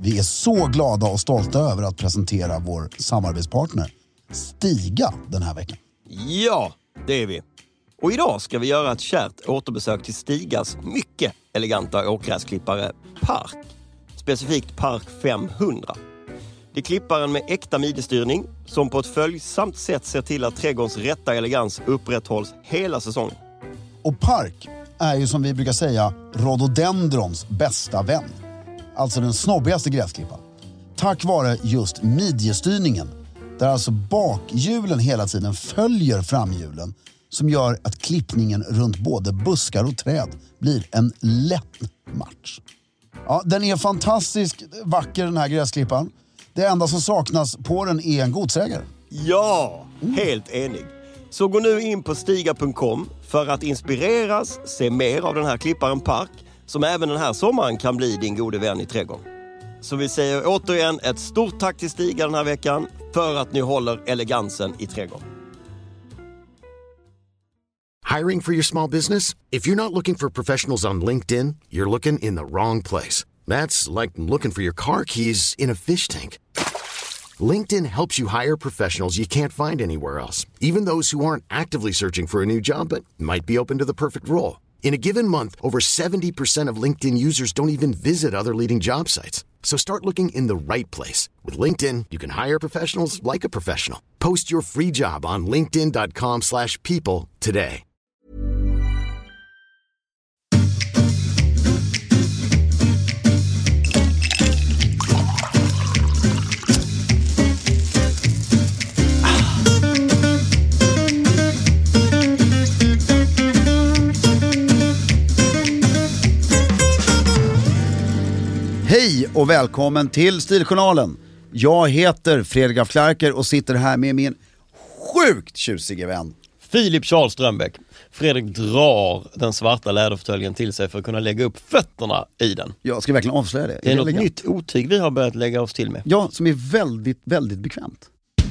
Vi är så glada och stolta över att presentera vår samarbetspartner Stiga den här veckan. Ja, det är vi. Och idag ska vi göra ett kärt återbesök till Stigas mycket eleganta åkgräsklippare Park. Specifikt Park 500. Det är klipparen med äkta midjestyrning som på ett följsamt sätt ser till att trädgårdens rätta elegans upprätthålls hela säsongen. Och Park är ju som vi brukar säga rhododendrons bästa vän. Alltså den snobbigaste gräsklippan. Tack vare just midjestyrningen, där alltså bakhjulen hela tiden följer framhjulen, som gör att klippningen runt både buskar och träd blir en lätt match. Ja, den är fantastiskt vacker den här gräsklippan. Det enda som saknas på den är en godsägare. Ja, helt enig. Så gå nu in på stiga.com för att inspireras, se mer av den här klipparen Park, som även den här sommaren kan bli din gode vän i trädgården. Så vi säger återigen ett stort tack till Stiga den här veckan för att ni håller elegansen i trädgården. Hiring for your small business? If you're not looking for professionals on LinkedIn, you're looking in the wrong place. That's like looking for your car keys in a fish tank. LinkedIn helps you hire professionals you can't find anywhere else, even those who aren't actively searching for a new job but might be open to the perfect role. In a given month, over 70% of LinkedIn users don't even visit other leading job sites. So start looking in the right place. With LinkedIn, you can hire professionals like a professional. Post your free job on linkedin.com/people today. Hej och välkommen till Stiljournalen. Jag heter Fredrik af Klerker och sitter här med min sjukt tjusige vän Filip Charles Strömbäck. Fredrik drar den svarta läderfåtöljen till sig för att kunna lägga upp fötterna i den. Jag ska verkligen avslöja det. Det är något nytt otyg vi har börjat lägga oss till med. Ja, som är väldigt, väldigt bekvämt.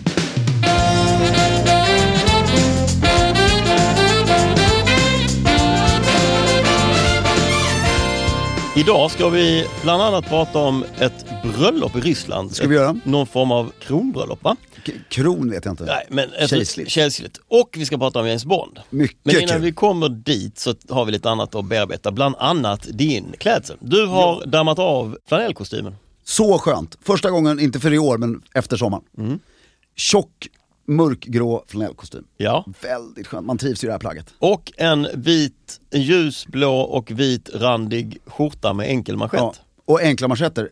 Idag ska vi bland annat prata om ett bröllop i Ryssland. Ska vi göra? Någon form av kronbröllop, va? Kron vet jag inte. Nej, men Kejsligt. Kejsligt. Och vi ska prata om James Bond. Mycket Men innan kul. vi kommer dit så har vi lite annat att bearbeta. Bland annat din klädsel. Du har dammat av flanellkostymen. Så skönt. Första gången, inte för i år, men efter sommaren. Tjock, mörkgrå flanellkostym. Ja. Väldigt skönt. Man trivs i det här plagget. Och en ljusblå och vit randig skjorta med enkel manschett. Ja. Och enkla manschetter.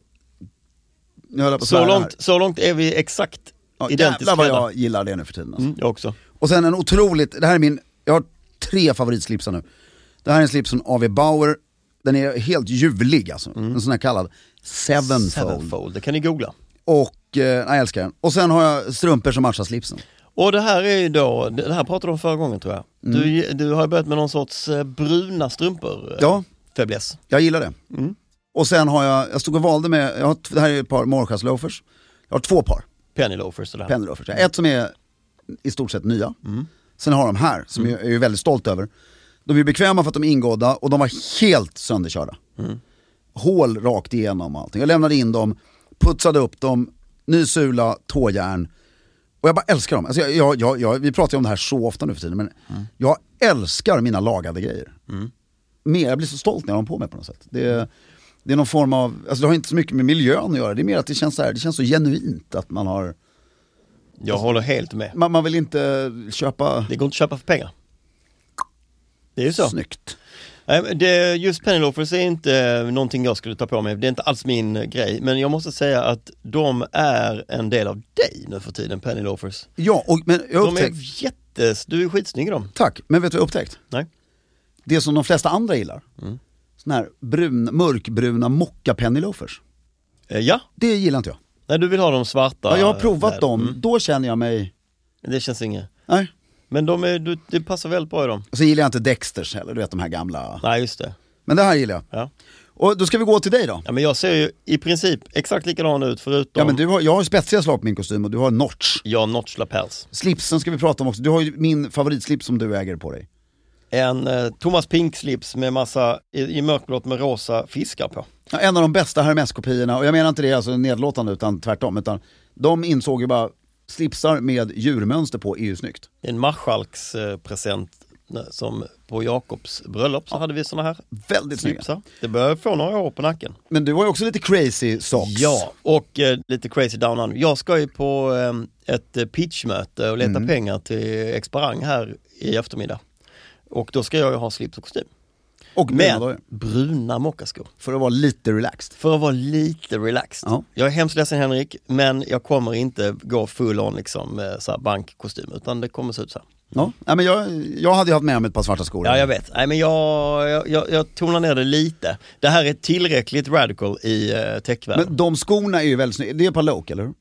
Nu höll jag på att svära här. Så långt är vi exakt identiskt. Jävlar vad jag gillar det nu för tiden. Alltså. Jag också. Och sen en otroligt, det här är jag har 3 favoritslipsar nu. Det här är en slips från A.W. Bauer. Den är helt ljuvlig alltså. En sån här kallad Sevenfold. Det kan ni googla. Och jag älskar den. Och sen har jag strumpor som matchar slipsen. Och det här är ju då, det här pratade du om förra gången tror jag. Du har börjat med någon sorts bruna strumpor. Ja. Fäbless. Jag gillar det. Och sen har jag stod och valde med, det här är ett par Morskas loafers. Jag har 2 par. Penny loafers. Penny loafers. Ett som är i stort sett nya. Sen har de här, som jag är väldigt stolt över. De är bekväma för att de är ingådda och de var helt sönderkörda. Hål rakt igenom allting. Jag lämnade in dem, putsade upp dem, ny sula, tåjärn. Och jag bara älskar dem. Alltså vi pratar ju om det här så ofta nu för tiden, men jag älskar mina lagade grejer. Jag blir så stolt när jag har dem på mig på något sätt. Det är någon form av, alltså det har inte så mycket med miljön att göra. Det är mer att det känns så genuint att man har. Jag håller helt med. Man vill inte köpa. Det går inte att köpa för pengar. Det är ju så. Snyggt. Just penny loafers är inte någonting jag skulle ta på mig. Det är inte alls min grej. Men jag måste säga att de är en del av dig nu för tiden, penny loafers. Ja, men jag de är du är skitsnygg i dem. Tack, men vet du vad jag upptäckt? Nej. Det som de flesta andra gillar. Såna här mörkbruna mocka penny loafers. Ja. Det gillar inte jag. Nej, du vill ha de svarta. Ja, jag har provat dem. Då känner jag mig. Det känns inget. Nej. Men det passar väldigt bra i dem. Och så gillar jag inte Dexters heller, du vet de här gamla. Nej, just det. Men det här gillar jag. Ja. Och då ska vi gå till dig då. Ja, men jag ser ju i princip exakt likadan ut förutom. Ja, men jag har spetsiga slag på min kostym och du har notch. Ja, notch lapels. Slipsen ska vi prata om också. Du har ju min favoritslips som du äger på dig. En Thomas Pink-slips med massa i mörkblått med rosa fiskar på. Ja, en av de bästa Hermes-kopiorna, och jag menar inte det alltså nedlåtande utan tvärtom, utan de insåg ju bara slipsar med djurmönster på är ju snyggt. En marskalkspresent som på Jakobs bröllop så hade vi såna här Väldigt slipsar. snygga. Det börjar få några år på nacken. Men du var ju också lite crazy socks. Ja, och lite crazy down under. Jag ska ju på ett pitchmöte och leta pengar till Exparang här i eftermiddag. Och då ska jag ju ha slips och kostym. Och bruna mockaskor. För att vara lite relaxed. För att vara lite relaxed. Ja. Jag är hemskt ledsen Henrik, men jag kommer inte gå full on liksom så här bankkostym, utan det kommer se ut så här. Ja, men jag hade ju haft med mig ett par svarta skor. Ja, jag vet. Nej, men jag tonar ner det lite. Det här är tillräckligt radical i techvärlden. Men de skorna är ju väldigt snygga. Det är ett par Loke, eller hur?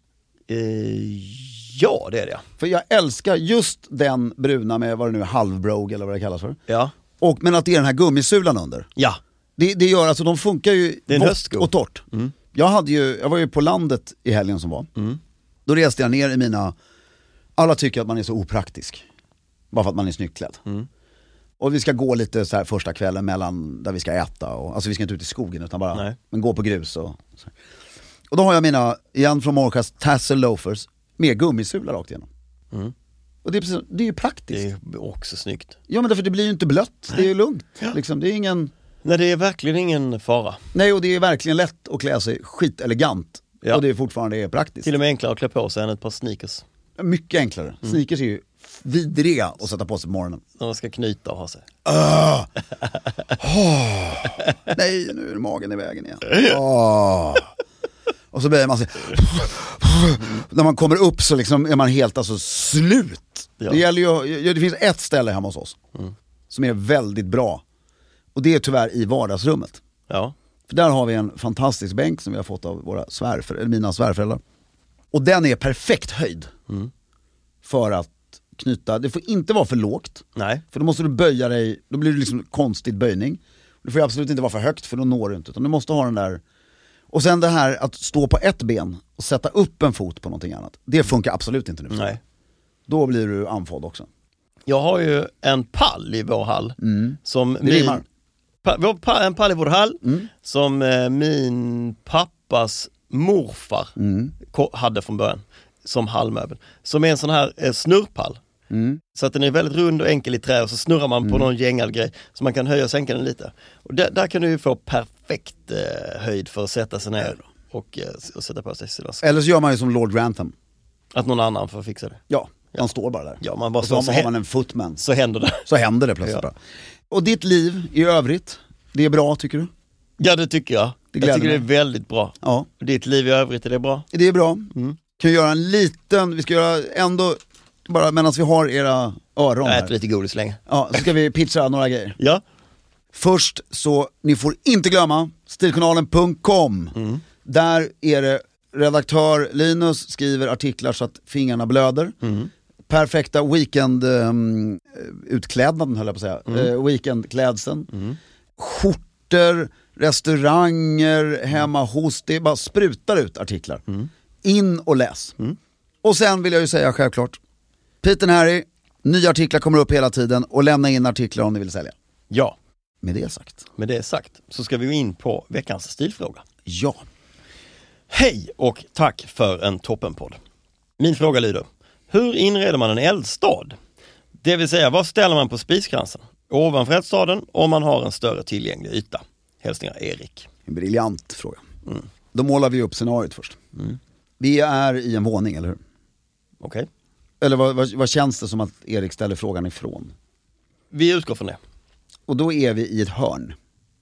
Ja, det är det. För jag älskar just den bruna med vad det nu är, halvbrogue eller vad det kallas för. Ja. Men att det är den här gummisulan under. Ja. Det gör alltså, de funkar ju vått och torrt. Jag var ju på landet i helgen som var. Då reste jag ner i mina, alla tycker att man är så opraktisk. Bara för att man är snyggt klädd. Och vi ska gå lite så här första kvällen mellan där vi ska äta. Alltså vi ska inte ut i skogen utan bara men gå på grus och så. Och då har jag mina, igen från Morkas, tassel loafers med gummisula rakt igenom. Och det är ju praktiskt. Det är också snyggt. Ja, men därför det blir ju inte blött. Det är ju lugnt. Liksom, det är ingen... Nej, det är verkligen ingen fara. Nej, och det är verkligen lätt att klä sig skitelegant. Ja. Och det är fortfarande praktiskt. Till och med enklare att klä på sig än ett par sneakers. Mycket enklare. Sneakers är ju vidriga att sätta på sig på morgonen. När man ska knyta och ha sig. Nej, nu är magen i vägen igen. Och så börjar man se. När man kommer upp så liksom är man helt alltså slut. Ja. Det gäller ju, det finns ett ställe hemma hos oss som är väldigt bra. Och det är tyvärr i vardagsrummet. Ja. För där har vi en fantastisk bänk som vi har fått av mina svärföräldrar. Och den är perfekt höjd. För att knyta, det får inte vara för lågt. Nej. För då måste du böja dig, då blir det liksom konstig böjning. Det får absolut inte vara för högt för då når du inte, utan du måste ha den där. Och sen det här att stå på ett ben och sätta upp en fot på någonting annat. Det funkar absolut inte nu. Nej. Då blir du andfådd också. Jag har ju en pall i vår hall. Som en pall i vår hall som min pappas morfar hade från början som hallmöbel. Som är en sån här snurrpall. Så att den är väldigt rund och enkel i trä och så snurrar man på någon gängad grej så man kan höja och sänka den lite. Och där kan du ju få perfekt höjd för att sätta sig ner och sätta på sig sina skor. Eller så gör man ju som Lord Grantham. Att någon annan får fixa det. Ja, man står bara där. Ja, man bara och så har man en footman. Så händer det. Så händer det plötsligt bara. Och ditt liv i övrigt, det är bra tycker du? Ja, det tycker jag. Jag tycker det är väldigt bra. Ja. Ditt liv i övrigt, är det bra? Det är bra. Kan göra en liten, vi ska göra ändå, bara medan vi har era öron här. Jag äter lite godis länge. Ja, så ska vi pitcha några grejer. Ja. Först så, ni får inte glömma stiljournalen.com. Där är det redaktör Linus skriver artiklar så att fingrarna blöder. Perfekta weekend utklädnaden höll jag på att säga. Weekendklädseln. Skjortor, restauranger, hemma hos, det bara sprutar ut artiklar. In och läs. Och sen vill jag ju säga självklart, Pete and Harry, nya artiklar kommer upp hela tiden och lämna in artiklar om ni vill sälja. Ja. Med det sagt så ska vi gå in på veckans stilfråga. Ja. Hej och tack för en toppenpodd. Min fråga lyder: hur inreder man en eldstad? Det vill säga, vad ställer man på spiskransen? Ovanför eldstaden om man har en större tillgänglig yta. Hälsningar Erik. En briljant fråga. Då målar vi upp scenariot först. Vi är i en våning, eller hur? Okej. Eller vad känns det som att Erik ställer frågan ifrån? Vi utgår från det. Och då är vi i ett hörn.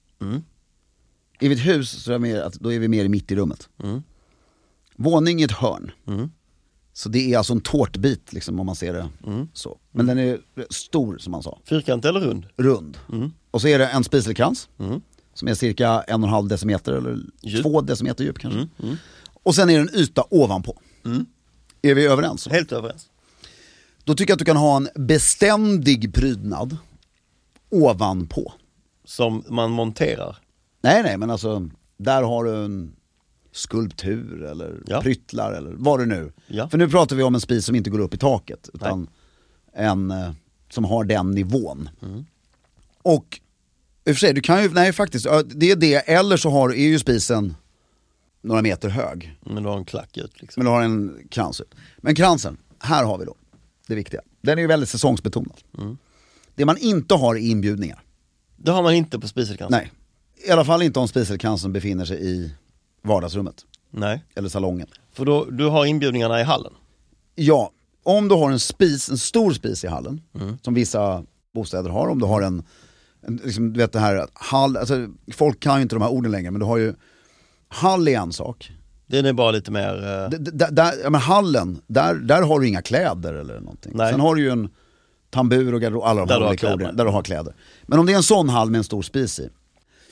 I ett hus så då är vi mer mitt i rummet. Våning i ett hörn. Så det är alltså en tårtbit liksom, om man ser det så. Men den är stor som man sa. Fyrkant eller rund? Rund. Och så är det en spiselkrans som är cirka 1,5 decimeter eller djup. 2 decimeter djup kanske. Och sen är det en yta ovanpå. Är vi överens? Helt överens. Då tycker jag att du kan ha en beständig prydnad ovanpå. Som man monterar? Nej, men alltså där har du en skulptur eller pryttlar eller vad det nu. För nu pratar vi om en spis som inte går upp i taket utan en som har den nivån. Och i och för sig, du kan ju, nej faktiskt, det är det, eller så är ju spisen några meter hög. Men du har en klack ut liksom. Men du har en krans ut. Men kransen, här har vi då det viktiga. Den är ju väldigt säsongsbetonad. Det man inte har är inbjudningar. Det har man inte på spiselkransen. Nej, i alla fall inte om spiselkransen befinner sig i vardagsrummet. Nej. Eller salongen. För då, du har inbjudningarna i hallen. Ja, om du har en stor spis i hallen, som vissa bostäder har, om du har en liksom, du vet det här, hall, alltså, folk kan ju inte de här orden längre, men du har ju, hall är en sak. Den är bara lite mer... Ja, men hallen, där har du inga kläder eller någonting. Nej. Sen har du ju en tambur och garderob, alla de här olika orden, där du har kläder. Men om det är en sån hall med en stor spis i,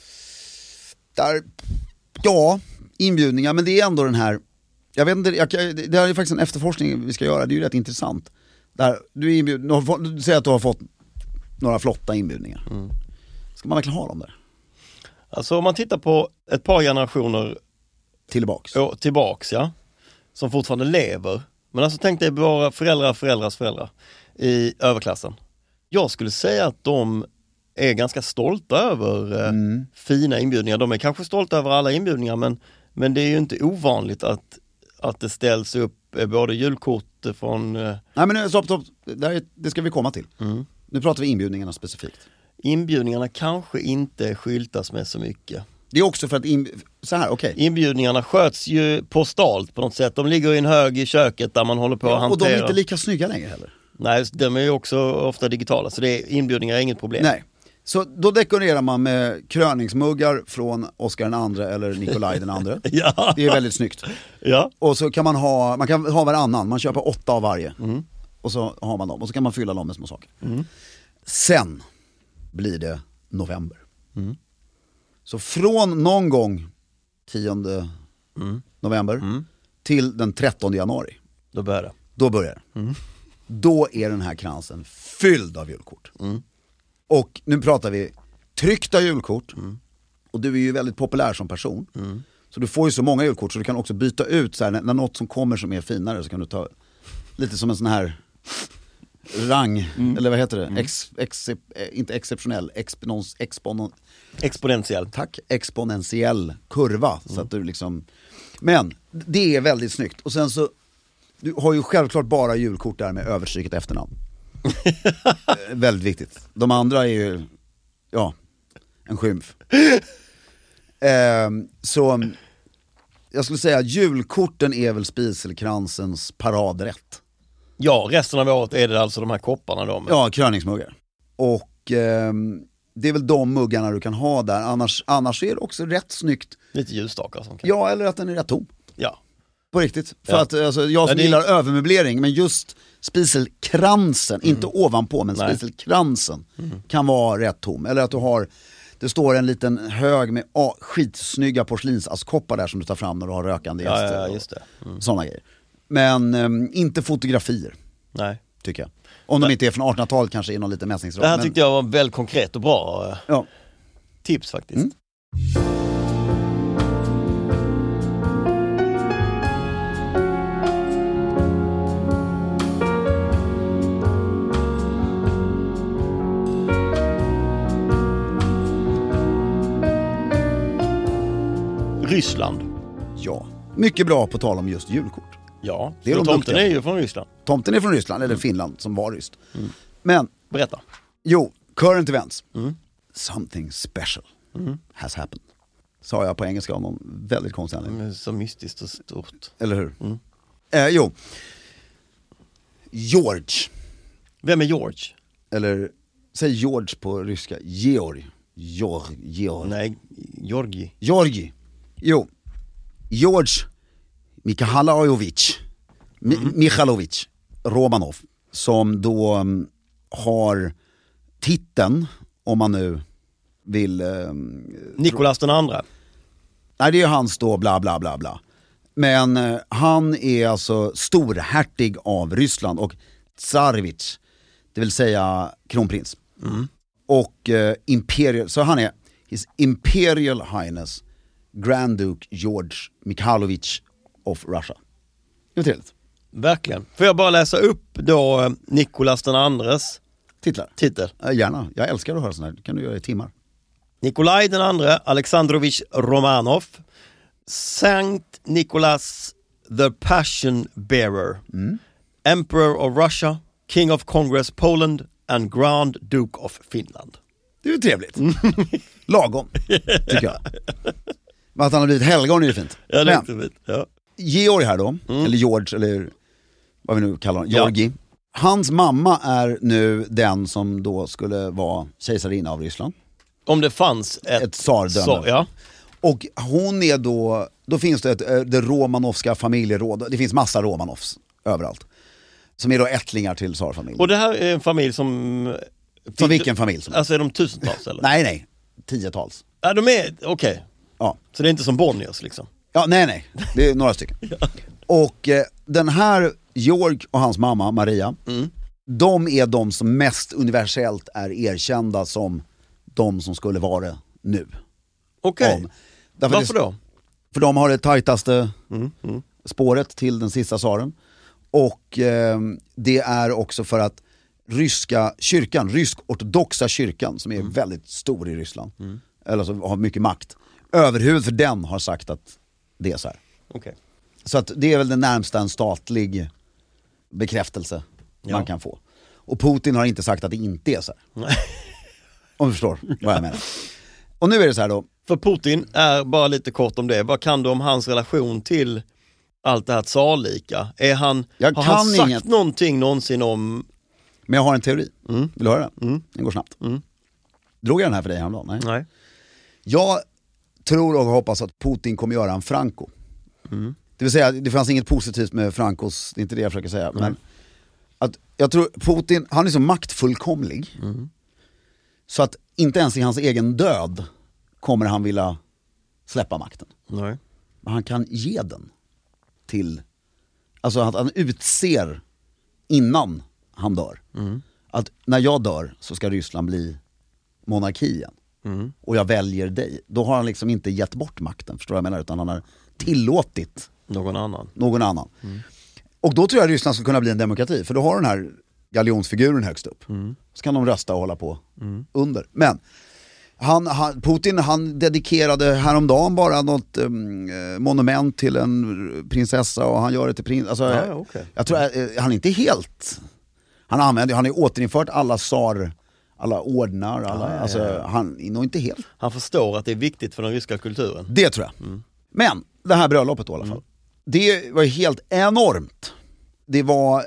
där, ja, inbjudningar, men det är ändå den här, jag vet inte, det här är faktiskt en efterforskning vi ska göra, det är ju rätt intressant. Där du är inbjuden, du säger att du har fått några flotta inbjudningar. Ska man verkligen ha dem där? Alltså om man tittar på ett par generationer tillbaks, ja, som fortfarande lever. Men alltså tänk dig bara föräldrars föräldrar i överklassen. Jag skulle säga att de är ganska stolta över fina inbjudningar. De är kanske stolta över alla inbjudningar, men det är ju inte ovanligt att det ställs upp både julkort från... Nej men stopp, det ska vi komma till. Nu pratar vi inbjudningarna specifikt. Inbjudningarna kanske inte skyltas med så mycket. Det är också för att så här, okej. Inbjudningarna sköts ju postalt på något sätt. De ligger i en hög i köket där man håller på att hantera. Och de är inte lika snygga längre heller. Nej, de är ju också ofta digitala, så inbjudningar är inget problem. Nej, så då dekorerar man med kröningsmuggar från Oscar II eller Nikolaj II. Ja. Det är väldigt snyggt. Ja. Och så kan man kan ha varannan, man köper 8 av varje. Och så har man dem, och så kan man fylla dem med små saker. Sen blir det november. Så från någon gång 10 november till den 13 januari. Då börjar det. Då är den här kransen fylld av julkort. Och nu pratar vi tryckta julkort. Och du är ju väldigt populär som person. Så du får ju så många julkort så du kan också byta ut så här, när något som kommer som är finare, så kan du ta lite som en sån här rang, eller vad heter det? Inte exceptionell, exponentiell. Tack, exponentiell kurva. Så att du liksom, men det är väldigt snyggt. Och sen så, du har ju självklart bara julkort där med överstryket efternamn. Väldigt viktigt. De andra är ju, ja, en skymf. Så jag skulle säga julkorten är väl spiselkransens paradrätt. Ja, resten av året är det alltså de här kopparna då. Ja, kröningsmuggar. Och det är väl de muggarna du kan ha där. Annars är det också rätt snyggt. Lite ljusstakar som kan. Ja, eller att den är rätt tom. Ja. På riktigt. För att alltså, jag som gillar övermöblering, men just spiselkransen, inte ovanpå, men spiselkransen kan vara rätt tom. Eller att det står en liten hög med skitsnygga porslinsaskkoppar där som du tar fram när du har rökande gäster. Ja, just det. Sådana grejer. Men inte fotografier. Nej. Tycker jag. Om de inte är från 1800-talet kanske i någon liten mässningsroll. Det här tyckte jag var väldigt konkret och bra tips faktiskt. Ryssland. Ja, mycket bra på tal om just julkort. Ja, det är tomten är ju från Ryssland. Tomten är från Ryssland, eller Finland som var ryskt. Men, berätta. Jo, current events. Something special has happened. Sa jag på engelska om någon väldigt konstig anledning. Så mystiskt och stort. Eller hur? Jo. George. Vem är George? Eller, säg George på ryska. Georg. Nej, Georgi. Georgi. Jo. George Mikhailovich Romanov, som då har titeln, om man nu vill... Nikolas den andra. Nej, det är hans då bla bla bla bla. Men han är alltså storhertig av Ryssland och tsarevich, det vill säga kronprins. Och imperial, så han är His Imperial Highness Grand Duke George Mikhailovich of Russia. Det är trevligt. Verkligen. Får jag bara läsa upp då Nikolas den andres Titel. Gärna, jag älskar att höra sådana här, det kan du göra i timmar. Nikolaj den andre, Alexandrovich Romanov, Sankt Nicholas the Passion Bearer, Emperor of Russia, King of Congress Poland and Grand Duke of Finland. Det är ju trevligt. Lagom, tycker jag. Men att han har blivit helgon är ju fint. Ja, det är fint. Ja. Georg här då, eller George, eller vad vi nu kallar honom, Georgi. Hans mamma är nu den som då skulle vara kejsarinna av Ryssland. Om det fanns ett tsardöme. Ja. Och hon är då finns det det romanovska familjeråd. Det finns massa Romanovs överallt. Som är då ättlingar till tsarfamiljen. Och det här är en familj som vilken familj som alltså är de tusentals eller? Nej, 10-tals. Ja, de är, okej. Ja. Så det är inte som Bonniers liksom? Ja, nej. Det är några stycken. Ja. Och den här Georg och hans mamma Maria, de är de som mest universellt är erkända som de som skulle vara det nu. Okej. Varför då? För de har det tajtaste spåret till den sista tsaren. Och det är också för att ryska kyrkan, rysk-ortodoxa kyrkan som är väldigt stor i Ryssland, eller så har mycket makt, överhuvud för den har sagt att det är så här. Okay. Så att det är väl den närmsta en statlig bekräftelse man kan få. Och Putin har inte sagt att det inte är så här. Om du förstår vad jag menar. Och nu är det så här då. För Putin är, bara lite kort om det, vad kan du om hans relation till allt det här tsarlika? Har han sagt någonting någonsin om... Men jag har en teori. Vill du höra den? Den går snabbt. Drog jag den här för dig häromdagen? Nej. Jag tror och hoppas att Putin kommer göra en Franco. Det vill säga, det fanns inget positivt med Francos, det är inte det jag försöker säga. Men att jag tror Putin, han är så maktfullkomlig. Så att inte ens i hans egen död kommer han vilja släppa makten. Nej. Men han kan ge den till, alltså att han utser innan han dör. Att när jag dör så ska Ryssland bli monarki igen. Och jag väljer dig. Då har han liksom inte gett bort makten, förstår jag menar, utan han har tillåtit någon annan. Och då tror jag att Ryssland ska kunna bli en demokrati, för då har den här galjonsfiguren högst upp. Så kan de rösta och hålla på under. Men Putin, han dedikerade häromdagen bara något monument till en prinsessa, och han gör det till prins. Alltså, jag tror han är inte helt... Han har återinfört alla alla ordnar, han är nog inte helt... Han förstår att det är viktigt för den ryska kulturen. Det tror jag. Men det här bröllopet då, i alla fall. Det var helt enormt. Det var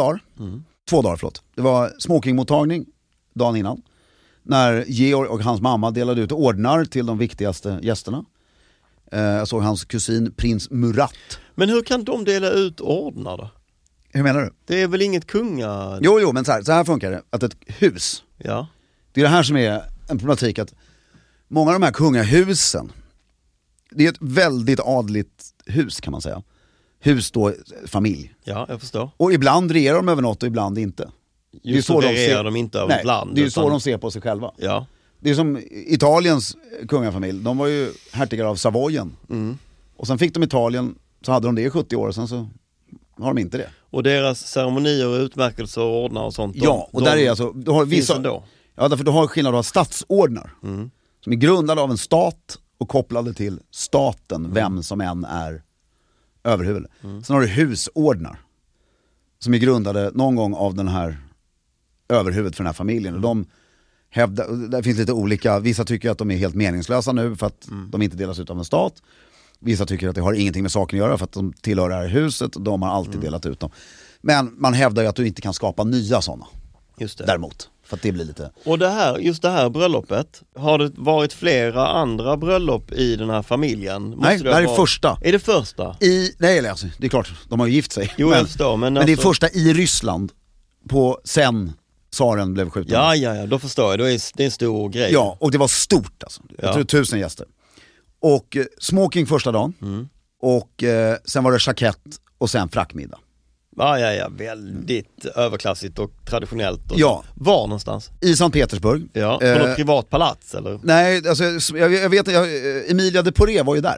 2 dagar, förlåt. Det var smokingmottagning dagen innan. När Georg och hans mamma delade ut ordnar till de viktigaste gästerna. Jag såg hans kusin prins Murat. Men hur kan de dela ut ordnar då? Hur menar du? Det är väl inget kunga... Jo, men så här funkar det. Att ett hus, det är det här som är en problematik, att många av de här kungahusen, det är ett väldigt adligt hus kan man säga. Hus då, familj. Ja, jag förstår. Och ibland regerar de över något och ibland inte. Just så regerar de inte över ett land. Det är ju så de ser på sig själva. Ja. Det är som Italiens kungafamilj, de var ju hertigar av Savoyen. Och sen fick de Italien, så hade de det i 70 år, och sen så har de inte det. Och deras ceremonier och utmärkelser och ordnar och sånt. Och där är alltså, du har vissa... Ändå. Ja, därför du har skillnad av statsordnar. Som är grundade av en stat och kopplade till staten, vem som än är överhuvud. Sen har du husordnar som är grundade någon gång av den här överhuvudet för den här familjen. Och de hävdar, det finns lite olika, vissa tycker att de är helt meningslösa nu för att de inte delas ut av en stat. Vissa tycker att det har ingenting med saken att göra för att de tillhör det här huset och de har alltid delat ut dem. Men man hävdar ju att du inte kan skapa nya sådana. Just det. Däremot. För att det blir lite... Och just det här bröllopet, har det varit flera andra bröllop i den här familjen? Nej, det här är första. Är det första? Nej, alltså, det är klart, de har ju gift sig. Jo, jag förstår, men det är första i Ryssland sen tsaren blev skjuten. Ja, då förstår jag. Det är en stor grej. Ja, och det var stort alltså. Jag tror 1000 gäster. Och smoking första dagen. Och sen var det jackett och sen frackmiddag. Ja, väldigt överklassigt och traditionellt. Och var någonstans? I Sankt Petersburg. Ja, på något privat palats eller? Nej, alltså jag vet Emilia de Poré var ju där.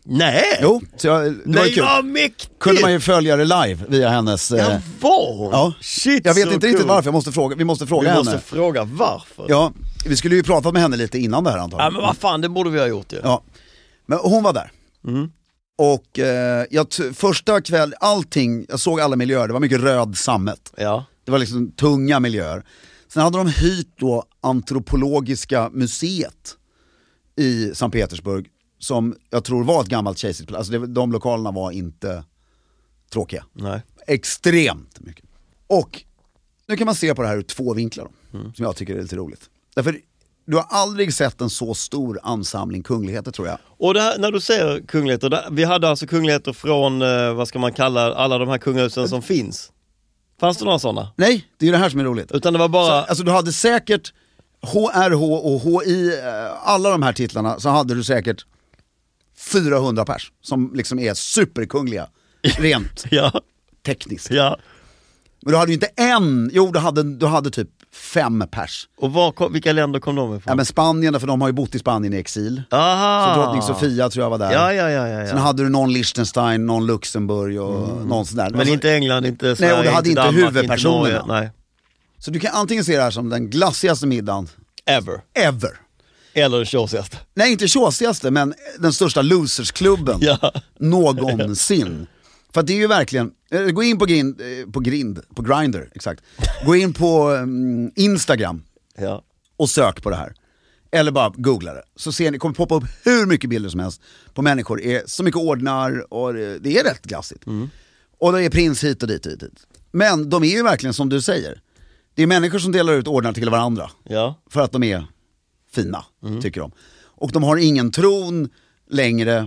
Nej! Jo, så det var Nej, kul. vad mäktigt! Kunde man ju följa det live via hennes... Ja, var? Ja. Shit, jag vet så inte riktigt cool. varför, vi måste fråga henne. Vi måste fråga varför. Ja, vi skulle ju prata med henne lite innan det här antagligen. Ja, men vad fan, det borde vi ha gjort ju. Ja, men hon var där. Och första kväll, jag såg alla miljöer, det var mycket röd sammet. Ja. Det var liksom tunga miljöer. Sen hade de hyrt då Antropologiska museet i Sankt Petersburg, som jag tror var ett gammalt kejsigt plats. Alltså de lokalerna var inte tråkiga. Nej. Extremt mycket. Och nu kan man se på det här ur två vinklar då, som jag tycker är lite roligt. Därför du har aldrig sett en så stor ansamling kungligheter, tror jag. Och det här, när du säger kungligheter, vi hade alltså kungligheter från, vad ska man kalla alla de här kungahusen som finns. Fanns det några sådana? Nej, det är ju det här som är roligt. Utan det var bara... Så, alltså du hade säkert HRH och HI, alla de här titlarna, så hade du säkert 400 pers som liksom är superkungliga, rent Ja. tekniskt. Ja. Men du hade ju inte du hade typ 5 pers. Och vilka länder kom de ifrån? Ja, men Spanien, för de har ju bott i Spanien i exil. Aha. Så drottning Sofia tror jag var där. Ja. Sen hade du någon Liechtenstein, någon Luxemburg och någon sån där. Men inte England, inte Sverige, nej, och du hade inte Danmark, huvudpersonerna. inte Norge, nej. Så du kan antingen se det här som den glassigaste middagen Ever. Eller den tjåsigaste. Nej, inte tjåsigaste, men den största losersklubben någonsin. För det är ju verkligen, gå in på Grindr, exakt. Gå in på Instagram och sök på det här. Eller bara googla det. Så ser ni, kommer poppa upp hur mycket bilder som helst på människor. Är så mycket ordnar och det är rätt glassigt. Och det är prins hit och dit. Men de är ju verkligen som du säger. Det är människor som delar ut ordnar till varandra. Ja. För att de är fina, tycker de. Och de har ingen tron längre.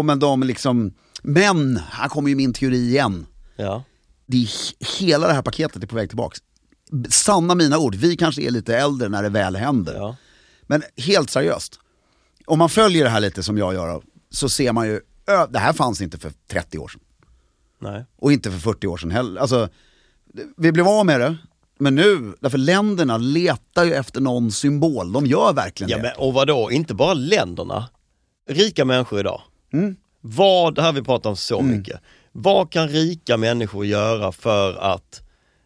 Men här kommer ju min teori igen. Ja. Hela det här paketet är på väg tillbaks. Sanna mina ord, vi kanske är lite äldre när det väl händer. Ja. Men helt seriöst, om man följer det här lite som jag gör, så ser man ju, det här fanns inte för 30 år sedan. Nej. Och inte för 40 år sedan heller. Alltså, vi blev av med det. Men nu, därför länderna letar ju efter någon symbol. De gör verkligen det. Men, och vadå, inte bara länderna. Rika människor idag. Det här vi pratar om så mycket. Vad kan rika människor göra för att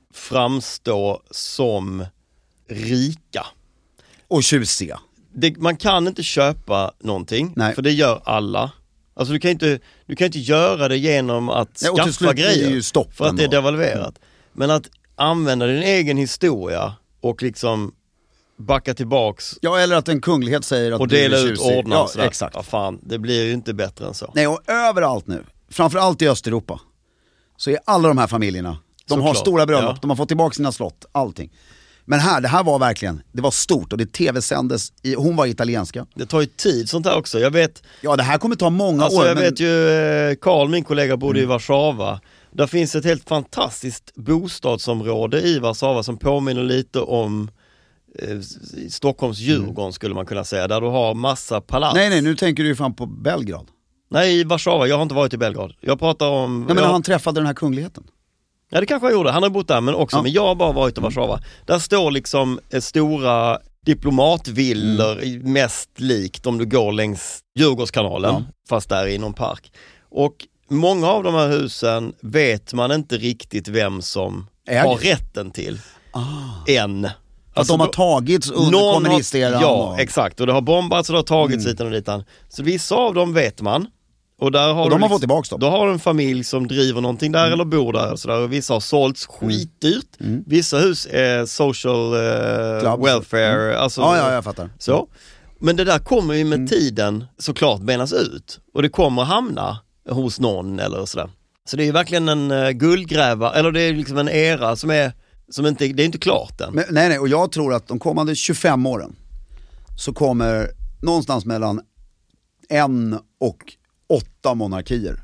framstå som rika? Och tjusiga. Man kan inte köpa någonting. Nej. För det gör alla. Alltså du kan inte göra det genom att skaffa grejer. Är ju stopp för att det är devalverat. Men att använda din egen historia och liksom backa tillbaks. Ja, eller att en kunglighet säger att och du är dela tjusig. ut ordnar. Ja, exakt. Ja, fan, det blir ju inte bättre än så. Nej, och överallt nu, framförallt i Östeuropa, så är alla de här familjerna, de har stora bröllop, de har fått tillbaka sina slott, allting. Men det här var verkligen, det var stort och det tv-sändes, hon var italienska. Det tar ju tid sånt här också, jag vet. Ja, det här kommer ta många år. Jag vet ju, Carl, min kollega, bodde i Warszawa. Där finns ett helt fantastiskt bostadsområde i Warszawa som påminner lite om Stockholms Djurgården skulle man kunna säga, där du har massa palats. Nej, nu tänker du ju fan på Belgrad. Nej, i Warszawa, jag har inte varit i Belgrad. Jag pratar om... Nej, men han träffade den här kungligheten. Ja, det kanske han gjorde, han har bott där men också, men jag har bara varit i Warszawa. Där står liksom stora diplomatvillor, mest likt om du går längs Djurgårdskanalen, fast där i någon park. Och många av de här husen vet man inte riktigt vem som har rätten till än. Alltså, de har tagits under kommunisteran. Ja, exakt. Och det har bombats och det har tagits hit och ditan. Så vissa av dem vet man. Och där har de har fått tillbaka dem. Då har du en familj som driver någonting där eller bor där. Och så där. Och vissa har sålts skitdyrt. Vissa hus är social welfare. Alltså, ja, jag fattar. Så. Men det där kommer ju med tiden såklart benas ut. Och det kommer hamna hos någon eller sådär. Så det är ju verkligen en guldgräva. Eller det är liksom en era som inte, det är inte klart än. Men, nej, och jag tror att de kommande 25 åren så kommer någonstans mellan 1 och 8 monarkier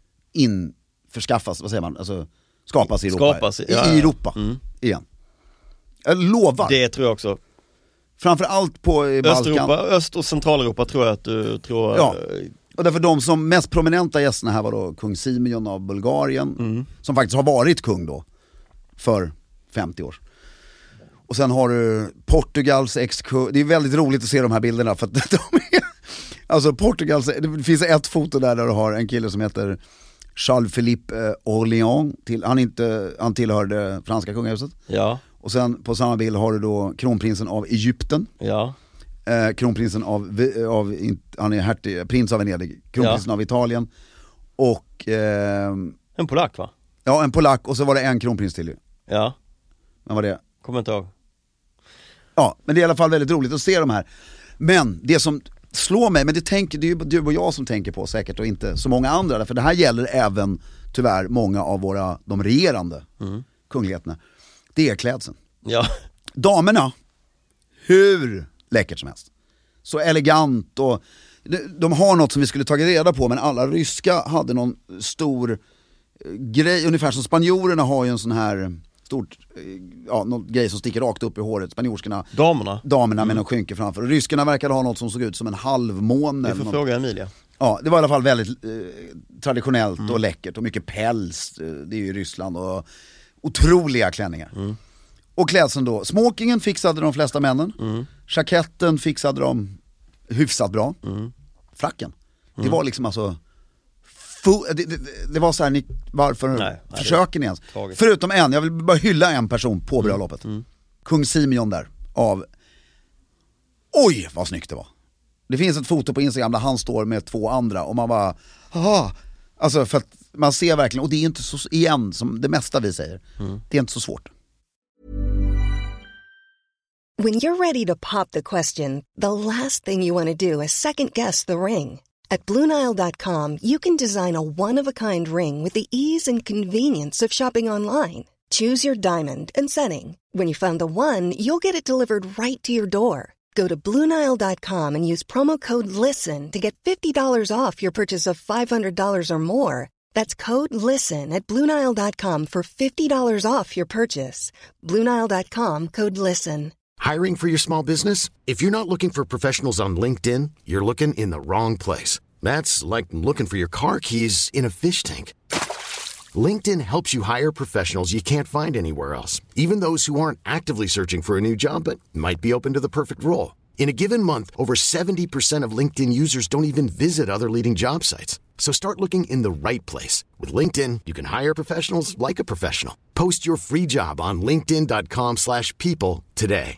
skapas i Europa. I Europa igen. Jag lovar. Det tror jag också. Framförallt på Balkan. Öst- och Centraleuropa tror jag att du tror. Ja. Och därför de som mest prominenta gästerna här var då kung Simeon av Bulgarien, som faktiskt har varit kung då för 50 år. Och sen har du Portugals ex-kung. Det är väldigt roligt att se de här bilderna för att de är, Alltså Portugal, det finns ett foto där du har en kille som heter Charles-Philippe Orléans. Han tillhör det franska kungahuset. Ja. Och sen på samma bild har du då kronprinsen av Egypten. Ja. Kronprinsen han är prins av Venedig. Kronprinsen av Italien. Och en polack, va? ja, en polack, och så var det en kronprins till ju. Ja. Men var det? Kommer inte ihåg. Ja, men det är i alla fall väldigt roligt att se de här. Men det som slår mig, men det är ju du och jag som tänker på säkert, och inte så många andra, för det här gäller även tyvärr många av de regerande kungligheterna. Det är klädseln. Ja. Damerna, hur läckert som helst. Så elegant, och de har något som vi skulle tagit reda på, men alla ryska hade någon stor grej, ungefär som spanjorerna har ju en sån här stort, någon grej som sticker rakt upp i håret. Spanjorskorna, damerna med någon skynke framför. Och ryskarna verkade ha något som såg ut som en halvmåne. Vi får fråga Emilia. Ja, det var i alla fall väldigt traditionellt och läckert, och mycket päls. Det är ju i Ryssland, och otroliga klänningar. Och klädseln då, smokingen fixade de flesta männen. Jacketten fixade de hyfsat bra. Fracken, det var liksom alltså det var så här, varför försöker ni ens? Tragiskt. Förutom jag vill bara hylla en person på bröllopet. Kung Simeon där, oj vad snyggt det var. Det finns ett foto på Instagram där han står med 2 andra, och man bara alltså, för att man ser verkligen, och det är inte så, igen som det mesta vi säger, det är inte så svårt. When you're ready to pop the question, the last thing you want to do is second guess the ring. At BlueNile.com, you can design a one-of-a-kind ring with the ease and convenience of shopping online. Choose your diamond and setting. When you find the one, you'll get it delivered right to your door. Go to BlueNile.com and use promo code LISTEN to get $50 off your purchase of $500 or more. That's code LISTEN at BlueNile.com for $50 off your purchase. BlueNile.com, code LISTEN. Hiring for your small business? If you're not looking for professionals on LinkedIn, you're looking in the wrong place. That's like looking for your car keys in a fish tank. LinkedIn helps you hire professionals you can't find anywhere else, even those who aren't actively searching for a new job but might be open to the perfect role. In a given month, over 70% of LinkedIn users don't even visit other leading job sites. So start looking in the right place. With LinkedIn, you can hire professionals like a professional. Post your free job on linkedin.com/people today.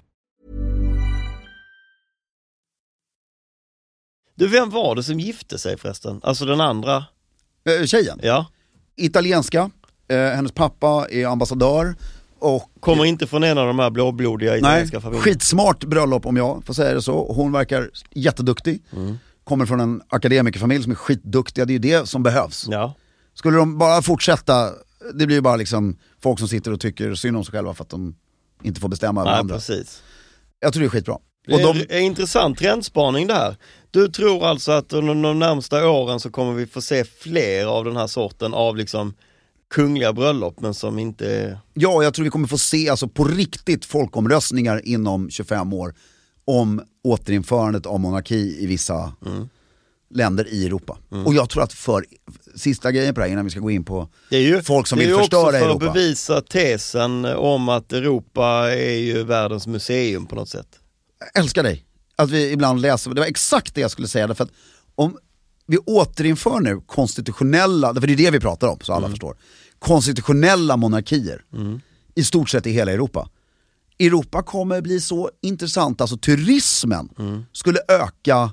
Du, vem var det som gifte sig förresten? Alltså den andra tjejen? Ja. Italienska, hennes pappa är ambassadör och kommer inte från en av de här blåblodiga italienska familjerna. Skitsmart bröllop om jag får säga det så. Hon verkar jätteduktig. Kommer från en akademikerfamilj som är skitduktiga. Det är ju det som behövs. Ja. Skulle de bara fortsätta, det blir ju bara liksom folk som sitter och tycker synd om sig själva för att de inte får bestämma över andra. Precis. Jag tror det är skitbra. Det är en intressant trendspaning det här. Du tror alltså att under de närmsta åren så kommer vi få se fler av den här sorten av liksom kungliga bröllop, men som inte... Ja, jag tror vi kommer få se alltså på riktigt folkomröstningar inom 25 år om återinförandet av monarki i vissa länder i Europa. Och jag tror att för sista grejen på det här, innan vi ska gå in på folk som vill förstöra Europa. Det är ju också för att bevisa tesen om att Europa är ju världens museum på något sätt. Jag älskar dig. Att vi ibland läser, det var exakt det jag skulle säga, därför att om vi återinför nu konstitutionella, för det är det vi pratar om så alla förstår, konstitutionella monarkier i stort sett i hela Europa. Europa kommer bli så intressant, alltså turismen skulle öka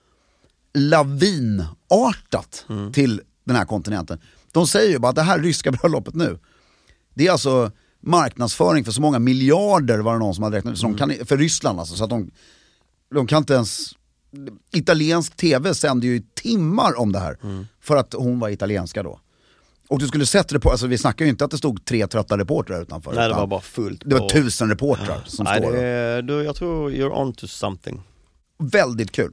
lavinartat till den här kontinenten. De säger ju bara att det här ryska bröllopet nu, det är alltså marknadsföring för så många miljarder, var det någon som hade räknat så de kan, för Ryssland alltså, så att de kan inte ens, italiensk tv sände ju timmar om det här för att hon var italienska då. Och du skulle sett reporter, alltså vi snackar ju inte att det stod 3 trötta reportrar utanför. Nej, det var bara fullt. Det var 1000 reportrar som står där. Jag tror you're on to something. Väldigt kul.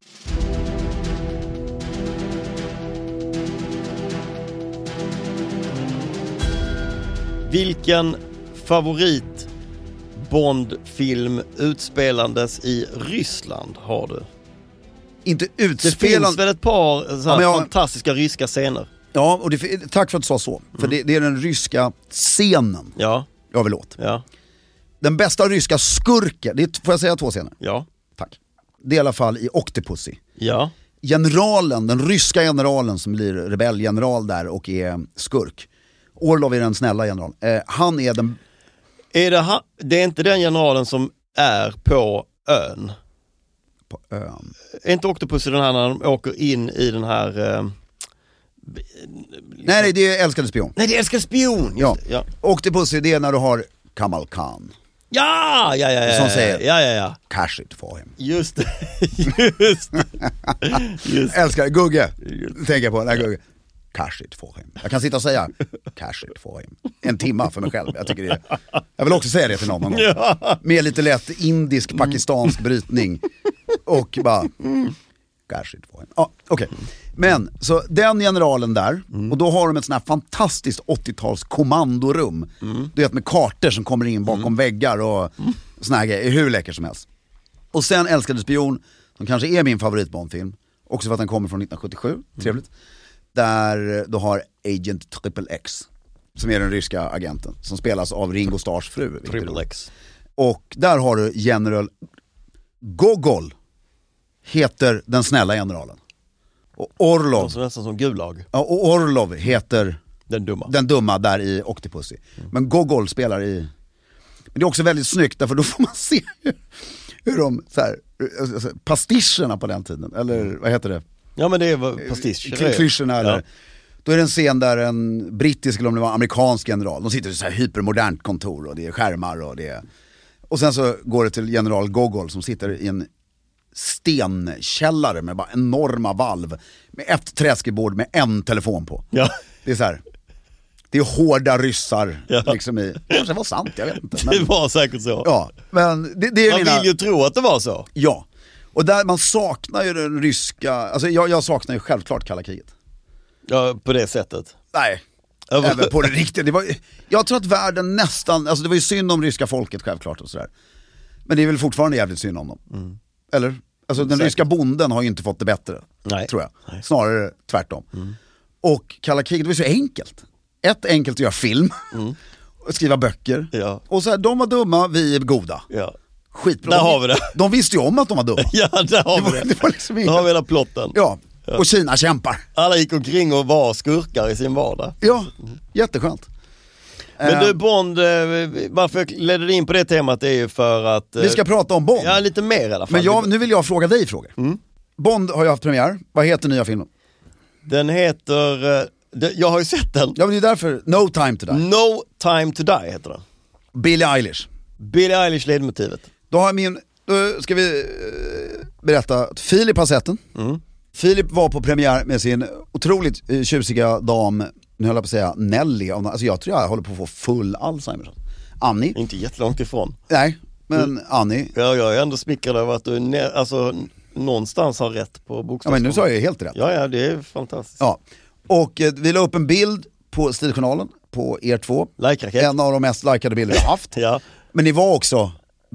Vilken favorit Bond-film utspelandes i Ryssland har du? Inte utspelande. Det finns väl ett par fantastiska ryska scener. Ja, och tack för att du sa så. För det är den ryska scenen jag vill åt. Ja. Den bästa ryska skurken, får jag säga 2 scener? Ja. Tack. Det är i alla fall i Octopussy. Ja. generalen, den ryska generalen som blir rebellgeneral där och är skurk. Orlov är den snälla generalen. Han är den... Det är inte den generalen som är på ön? På ön? Är inte Octopussy den här när de åker in i den här... Nej, det är Älskade spion. Nej, det är Älskade spion! Ja. Ja. Octopussy, det är när du har Kamal Khan. Ja. Som säger, ja. cash it for him. Just det. Älskar Gugge. Tänker jag på, nej Gugge. Cash it for him. Jag kan sitta och säga cash it for him. En timma för mig själv. Jag vill också säga det till någon gång. Med lite lätt indisk, pakistansk brytning. Och bara cash it for him. Ja, okej. Men, så den generalen där, och då har de ett sån här fantastiskt 80-tals kommandorum. Du vet, med kartor som kommer in bakom väggar och såna här grejer, hur läcker som helst. Och sen Älskade spion, som kanske är min favoritbondfilm, också för att den kommer från 1977, trevligt. Där du har Agent Triple X, som är den ryska agenten, som spelas av Ringo Starrs fru. Triple X. Och där har du General Gogol, heter den snälla generalen. Och Orlov, som nästan som Gulag. ja, och Orlov heter Den dumma där i Octopussy. Men Gogol spelar i... Men det är också väldigt snyggt, därför då får man se hur de så här, pastischerna på den tiden, eller vad heter det? Ja, men det är pastischer. Klyschorna, eller... Ja. Då är det en scen där en brittisk, eller om det var amerikansk general, de sitter i så här hypermodernt kontor och det är skärmar och det är... Och sen så går det till general Gogol som sitter i en stenkällare med bara enorma valv, med ett träskebord med en telefon på. Ja. Det är så här. Det är hårda ryssar, Ja. liksom i... Kanske var sant, jag vet inte. Men, Det var säkert så. ja, men det är Man mina... vill ju tro att det var så. Ja, och där man saknar ju den ryska... Alltså jag saknar ju självklart kalla kriget. Ja, på det sättet. Nej, även på det riktiga. Jag tror att världen nästan... Alltså det var ju synd om ryska folket självklart och sådär. Men det är väl fortfarande jävligt synd om dem. Eller? Alltså den ryska bonden har ju inte fått det bättre. Nej. Tror jag. Nej. Snarare tvärtom. Och kalla kriget var så enkelt. Enkelt att göra film. Och skriva böcker. Ja. Och så här, de var dumma, vi är goda. Ja. Skitbra. Där har vi det. De visste ju om att de var dumma. Ja, där har vi det. Det var liksom Där har vi hela plotten. Ja, och Kina kämpar. Alla gick omkring och var skurkar i sin vardag. Ja, jätteskönt. Men du, Bond, varför jag ledde dig in på det temat är ju för att... Vi ska prata om Bond. Ja, lite mer i alla fall. Men nu vill jag fråga dig frågor. Bond har ju haft premiär. Vad heter nya filmen? Den heter... jag har ju sett den. Ja, men det är därför No Time to Die. No Time to Die heter den. Billie Eilish. Billie Eilish ledmotivet. Då ska vi berätta att Filip har sett den. Filip var på premiär med sin otroligt tjusiga dam, nu höll jag på att säga Nelly. Alltså jag tror jag håller på att få full Alzheimer. Annie. Inte jättelångt ifrån. Nej, men Annie. Ja, jag är ändå smickrad över att du någonstans har rätt på Ja, bokstavsform. men nu sa jag helt rätt. Ja, det är fantastiskt. Ja. Och vi la upp en bild på Stiljournalen på er två. Like-raket. En av de mest likade bilder jag haft. Ja. Men ni var också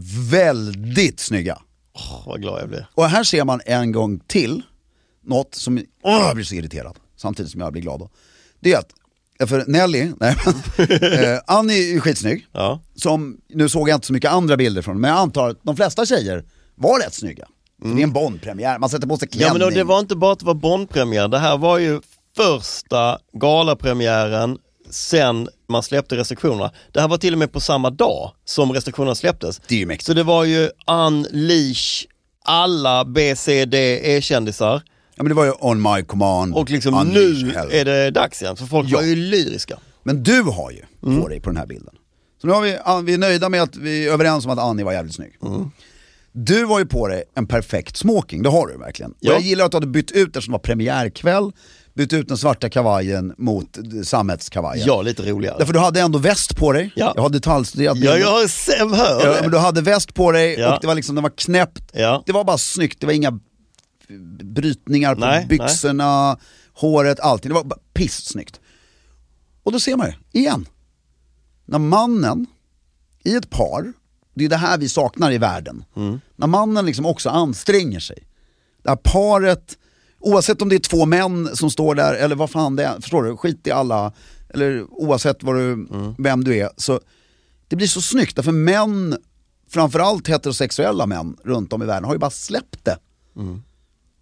väldigt snygga. Vad glad jag blir. Och här ser man en gång till något som jag blir så irriterad, samtidigt som jag blir glad då. Det är att, för Nelly, Annie är skitsnygg. Ja. Som, nu såg jag inte så mycket andra bilder från, men jag antar att de flesta tjejer var rätt snygga. För det är en Bond-premiär, man sätter på sig klänning. Ja, men det var inte bara att det var Bond-premiär. Det här var ju första galapremiären sen man släppte restriktionerna. Det här var till och med på samma dag som restriktionerna släpptes. Det är ju mäktigt. Så det var ju unleash alla BCD-kändisar. Ja, men det var ju On My Command. Och liksom Unleash nu Hell. är det dags igen. För folk var ju lyriska. Men du har ju på dig på den här bilden. Så nu har vi är nöjda med att vi är överens om att Annie var jävligt snygg. Du har ju på dig en perfekt smoking, det har du verkligen. Ja. Och jag gillar att du hade bytt ut det som var premiärkväll, bytt ut den svarta kavajen mot sammetskavajen. Ja, lite roligare. Därför du hade ändå väst på dig. Ja. Jag har detaljstuderat Ja, bilden. jag har hört Ja, men du hade väst på dig Ja. och det var liksom, den var knäppt. Ja. Det var bara snyggt, det var inga brytningar på Nej, byxorna, håret, allting. Det var bara pissnyggt. Och då ser man ju, igen, när mannen i ett par, det är det här vi saknar i världen, när mannen liksom också anstränger sig. Det här paret, oavsett om det är två män som står där eller vad fan det är, förstår du, skit i alla, eller oavsett vad vem du är, så det blir så snyggt, därför män, framförallt heterosexuella män runt om i världen, har ju bara släppt det.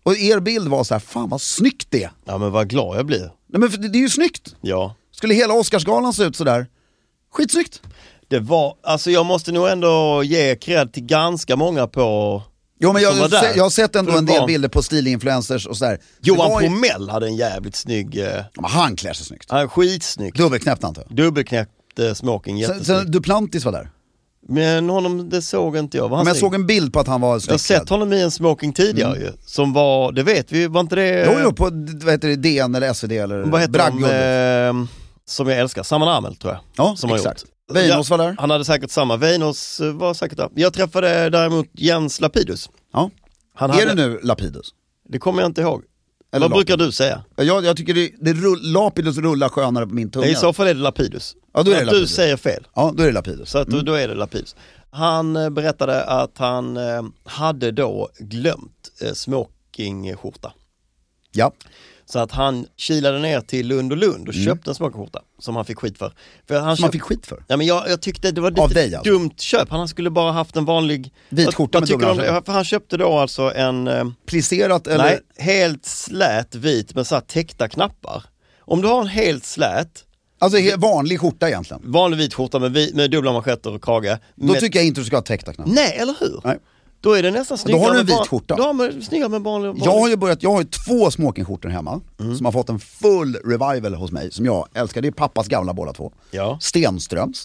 Och er bild var så här, fan vad snyggt det är. Ja, men vad glad jag blir. Nej, men det är ju snyggt. Ja. Skulle hela Oscarsgalan se ut så där? Skitsnyggt. Det var, alltså jag måste nog ändå ge cred till ganska många på... Jo, men jag har sett ändå För en del barn. bilder på stilinfluencers och sådär. Johan Pomell hade en jävligt snygg... Ja, men han klär sig snyggt. Han skitsnygg. Dubbelknäppt antar jag. Dubbelknäppt smoking, jättesnygg. Sen Duplantis var där. Men honom, det såg inte jag. Var han Men jag snygg? såg en bild på att han var Jag har snyggt. sett honom i en smoking tidigare ju. Som var, det vet vi, var inte det... Jo, på vad heter det, DN eller SvD eller Vad heter Bragg. som jag älskar, Saman Amel tror jag. Ja, som har exakt. gjort. Weinos var där. Han hade säkert samma. Weinos var säkert där. Jag träffade däremot Jens Lapidus. Ja. Han Är det nu Lapidus? Det kommer jag inte ihåg. Eller Vad brukar du säga? Jag tycker Lapidus rullar skönare på min tunga. I så fall är det Lapidus. Ja, då är det Att Lapidus. du säger fel. Ja, då är det Lapidus. Så att då är det Lapidus. Han berättade att han hade då glömt smokingskjorta. Ja. Så att han kilade ner till Lund och köpte en smokingskjorta som han fick skit för. Som man fick skit för? Ja, men jag tyckte det var Av lite dig, alltså? dumt köp. Han skulle bara haft en vanlig Vit skjorta med dubbla det? För han köpte då alltså en plisserat eller? nej, helt slät vit med så här täckta knappar. Om du har en helt slät Alltså vanlig skjorta egentligen. vanlig vit skjorta med dubbla manschetter och krage. Då tycker jag inte du ska ha täckta knappar. Nej, eller hur? Nej. Då är det nästan snyggare. Då har du en med vit skjorta. Då har man snyggare med vanlig. Jag har ju 2 smokingskjortor hemma som har fått en full revival hos mig som jag älskar. Det är pappas gamla båda 2. Ja. Stenströms.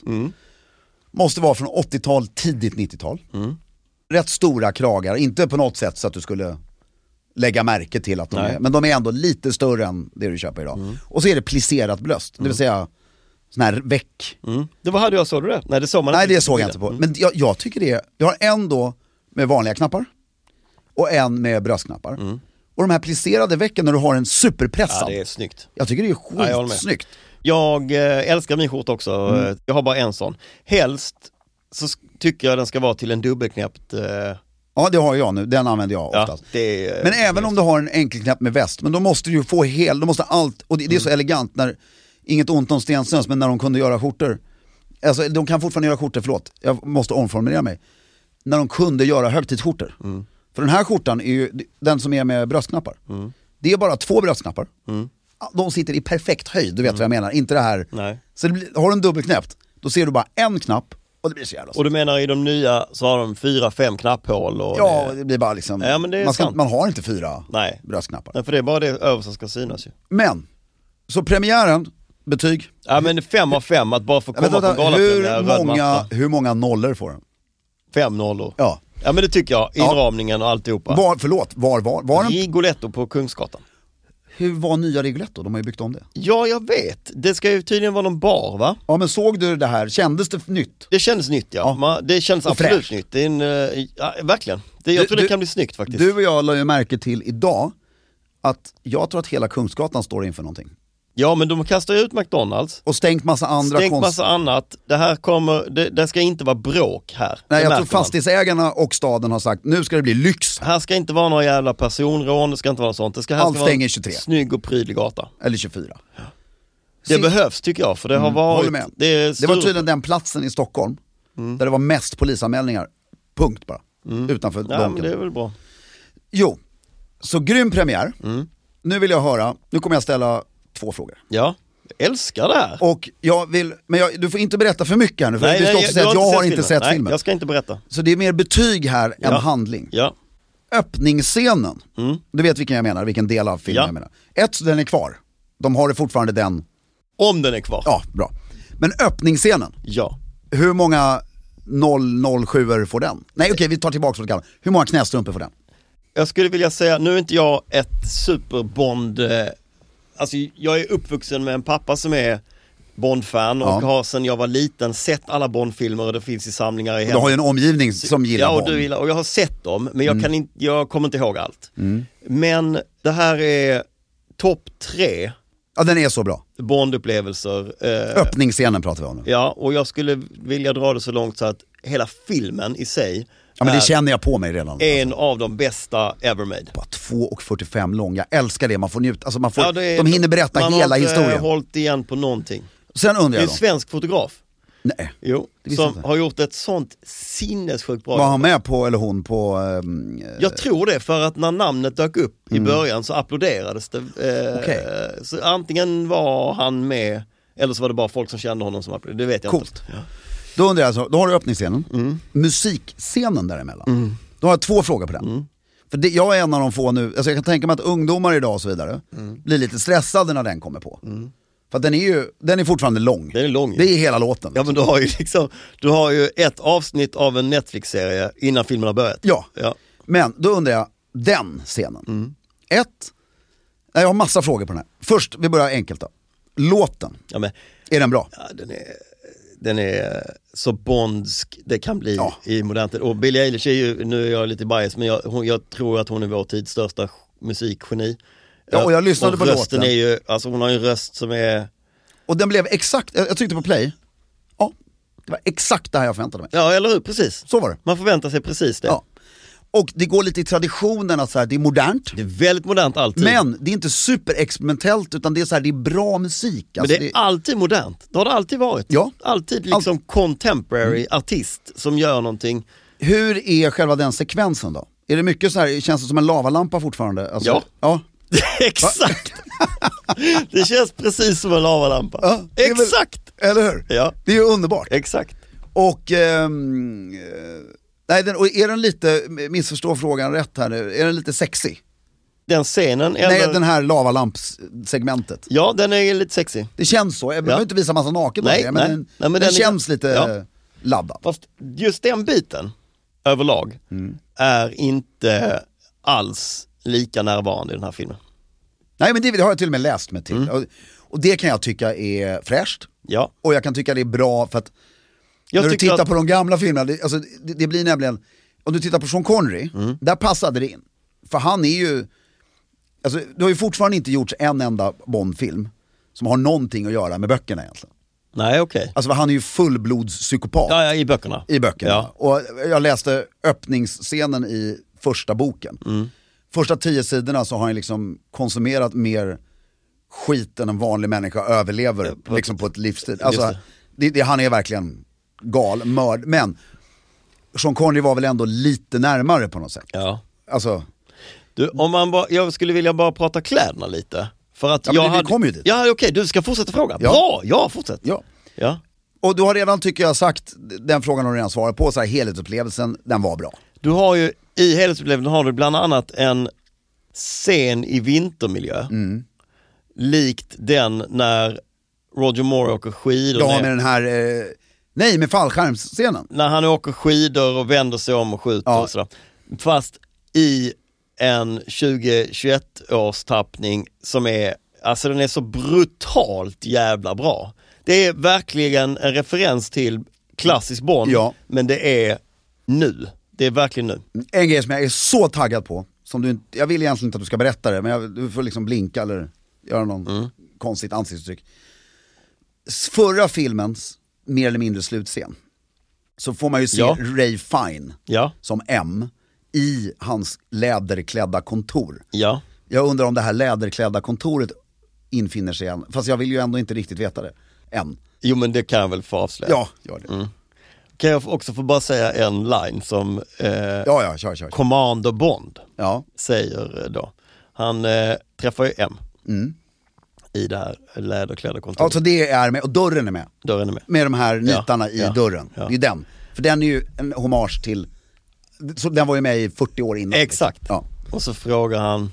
Måste vara från 80-tal, tidigt 90-tal. Rätt stora kragar, inte på något sätt så att du skulle lägga märke till att de är, men de är ändå lite större än det du köper idag. Och så är det plisserat bröst, det vill säga sån här väck. Det var hade jag, såg du det? Nej, det såg man Nej, inte. det såg jag inte på. Men jag tycker det, jag har en då med vanliga knappar och en med bröstknappar. Och de här plisserade väcken när du har en superpressad. Ja, det är snyggt. Jag tycker det är Ja, jag håller med. skitsnyggt. Jag älskar min skjorta också. Jag har bara en sån. Helst så tycker jag den ska vara till en dubbelknäppt. Ja, det har jag nu, den använder jag Ja, oftast. det är, Men även om du har en enkelknäpp med väst, men då måste du ju få då måste allt, och det är så elegant när, inget ont om Stenströms, men när de kunde göra skjortor, alltså de kan fortfarande göra skjortor, förlåt, jag måste omformulera mig, när de kunde göra högtidsskjortor. För den här skjortan är ju den som är med bröstknappar. Det är bara 2 bröstknappar. De sitter i perfekt höjd, du vet vad jag menar, inte det här. Nej. Så har du en dubbelknäppt, då ser du bara en knapp och det blir så jävla Och du menar i de nya så har de 4-5 knapphål och ja, det blir bara liksom, Ja, men det är man har inte 4 Nej. bröstknappar. Nej, för det är bara det översta ska synas ju. Men, så premiären, betyg. Ja, men 5 av 5 att bara få komma på galapremiär, röd matta. hur många nollor får den? 5 nollor. Ja. Ja, men det tycker jag, inramningen och alltihopa. Var den? Rigoletto på Kungsgatan. Hur var nya Rigoletto? De har ju byggt om det. Ja, jag vet. Det ska ju tydligen vara någon bar, va? Ja, men såg du det här? Kändes det nytt? Det känns nytt, ja. Ja. Det känns Och absolut fräscht. nytt. Det är en, ja, verkligen. Jag tror det kan bli snyggt faktiskt. Du och jag la ju märke till idag att jag tror att hela Kungsgatan står inför någonting. Ja, men de kastar ju ut McDonalds. Och stängt massa andra Massa annat. Det här kommer, det ska inte vara bråk här. Nej, Det jag tror märker man. fastighetsägarna och staden har sagt, nu ska det bli lyx. Här ska inte vara några jävla personrån, det ska inte vara något sånt. Det ska, här Allt ska stänger vara 23. snygg och prydlig gata. Eller 24. Det behövs tycker jag, för det har varit... Håller med. Det var tydligen den platsen i Stockholm där det var mest polisanmälningar. Punkt bara. Utanför Ja, Donken. men det är väl bra. Jo, så grym premiär. Nu vill jag höra, nu kommer jag ställa 2 frågor. Ja, jag älskar det här. Och jag vill, men du får inte berätta för mycket här nu, för du ska också säga att jag har inte sett filmen. Jag ska inte berätta. Så det är mer betyg här än handling. Ja. Öppningsscenen, du vet vilken jag menar, vilken del av filmen jag menar. Den är kvar. De har det fortfarande den. Om den är kvar. Ja, bra. Men öppningsscenen, Ja. hur många 007 får den? Nej, okej, vi tar tillbaka vad det kallar. Hur många knästrumpor får den? Jag skulle vilja säga, nu är inte jag ett superbond, alltså jag är uppvuxen med en pappa som är Bond-fan och har sedan jag var liten sett alla Bond-filmer och det finns i samlingar i hemmet. Du har ju en omgivning som gillar och Bond. du gillar, och jag har sett dem, men jag kommer inte ihåg allt. Men det här är topp 3 Ja, den är så bra. Bond-upplevelser. Öppningsscenen pratar vi om nu. Ja, och jag skulle vilja dra det så långt så att hela filmen i sig Ja, men det känner jag på mig redan. en av de bästa ever made. Bara 2:45 lång, jag älskar det, man får njuta, alltså man får, Ja, de hinner berätta hela historien. Man har inte hållit igen på någonting. Sen undrar Det är jag en då. svensk fotograf. Nej. Jo, som har gjort ett sånt sinnessjukt bra. Var han med på, eller hon på... Jag tror det, för att när namnet dök upp i början så applåderades det. Okay. Så antingen var han med, eller så var det bara folk som kände honom som applåderade. Det vet jag Coolt. inte. Ja. Då undrar jag alltså, då har du öppningsscenen, musikscenen däremellan. Då har jag 2 frågor på den. För jag är en av de få nu, alltså jag kan tänka mig att ungdomar idag och så vidare blir lite stressade när den kommer på. För att den är fortfarande lång. Den är lång. Det är hela låten. Ja, men du har ju ett avsnitt av en Netflix-serie innan filmen har börjat. Ja. Men då undrar jag, den scenen. Jag har massa frågor på den här. Först, vi börjar enkelt då. Låten, är den bra? Ja, den är så bondsk det kan bli i modern tid. Och Billie Eilish är ju, nu är jag lite bias, men jag tror att hon är vår tids största musikgeni. Ja, och jag lyssnade på rösten låten. Är ju, alltså hon har ju en röst som är... Och den blev exakt, jag tryckte på play. Ja, det var exakt det här jag förväntade mig. Ja, eller hur? Precis. Så var det. Man förväntar sig precis det. Ja. Och det går lite i traditionen att så här, det är modernt. Det är väldigt modernt alltid. Men det är inte superexperimentellt, utan det är så här, det är bra musik. Men det är alltid modernt. Det har det alltid varit. Ja. Alltid liksom contemporary artist som gör någonting. Hur är själva den sekvensen då? Är det mycket så här, känns det som en lavalampa fortfarande? Alltså, ja. Exakt. Det känns precis som en lavalampa. Ja, exakt. Eller hur? Ja. Det är ju underbart. Exakt. Och och är den lite, missförstå frågan rätt här nu, är den lite sexy? Den scenen? Nej, den här lavalampssegmentet. Ja, den är lite sexy. Det känns så, jag behöver inte visa massa naken på det, men den känns lite laddad. Fast just den biten överlag är inte alls lika närvarande i den här filmen. Nej, men det har jag till och med läst mig till. Och det kan jag tycka är fräscht. Ja. Och jag kan tycka det är bra för att när du tittar på de gamla filmerna, det blir nämligen, om du tittar på Sean Connery, där passade det in. För han är ju, alltså det har ju fortfarande inte gjorts en enda Bond-film som har någonting att göra med böckerna egentligen. Nej, okej. Alltså han är ju fullblodspsykopat. Ja, i böckerna. I böckerna. Ja. Och jag läste öppningsscenen i första boken. Första 10 sidorna så har han liksom konsumerat mer skit än en vanlig människa överlever liksom på ett livstid. Alltså, han är verkligen mörd. Men Sean Connery var väl ändå lite närmare på något sätt. Ja. Alltså, du, jag skulle vilja bara prata kläderna lite. För att vi kommer ju dit. Ja, okej, du ska fortsätta fråga. Ja. Bra, ja, fortsätt. Ja. Och du har redan, tycker jag, sagt, den frågan har du redan svarat på, så här, helhetsupplevelsen, den var bra. Du har ju, i helhetsupplevelsen har du bland annat en scen i vintermiljö. Likt den när Roger Moore åker skidor. Ja, med den här, med fallskärmsscenen. När han åker skidor och vänder sig om och skjuter och sådär. Fast i en 2021 års tappning som är, alltså den är så brutalt jävla bra. Det är verkligen en referens till klassisk Bond, men det är nu. Det är verkligen nu. En grej som jag är så taggad på, som du inte, jag vill egentligen inte att du ska berätta det, men du får liksom blinka eller göra någon konstigt ansiktsuttryck. Förra filmens mer eller mindre slutscen, så får man ju se Ray Fine som M i hans läderklädda kontor. Ja. Jag undrar om det här läderklädda kontoret infinner sig än. Fast jag vill ju ändå inte riktigt veta det än. Jo, men det kan jag väl få avslöja. Ja, gör det. Kan jag också få bara säga en line som kör. Commander Bond säger då. Han träffar ju M i det här läderklädda kontoret. Alltså det är med, och dörren är med. Dörren är med. Med de här nitarna i dörren. Ja. Det är den. För den är ju en hommage till, så den var ju med i 40 år innan. Exakt. Liksom. Ja. Och så frågar han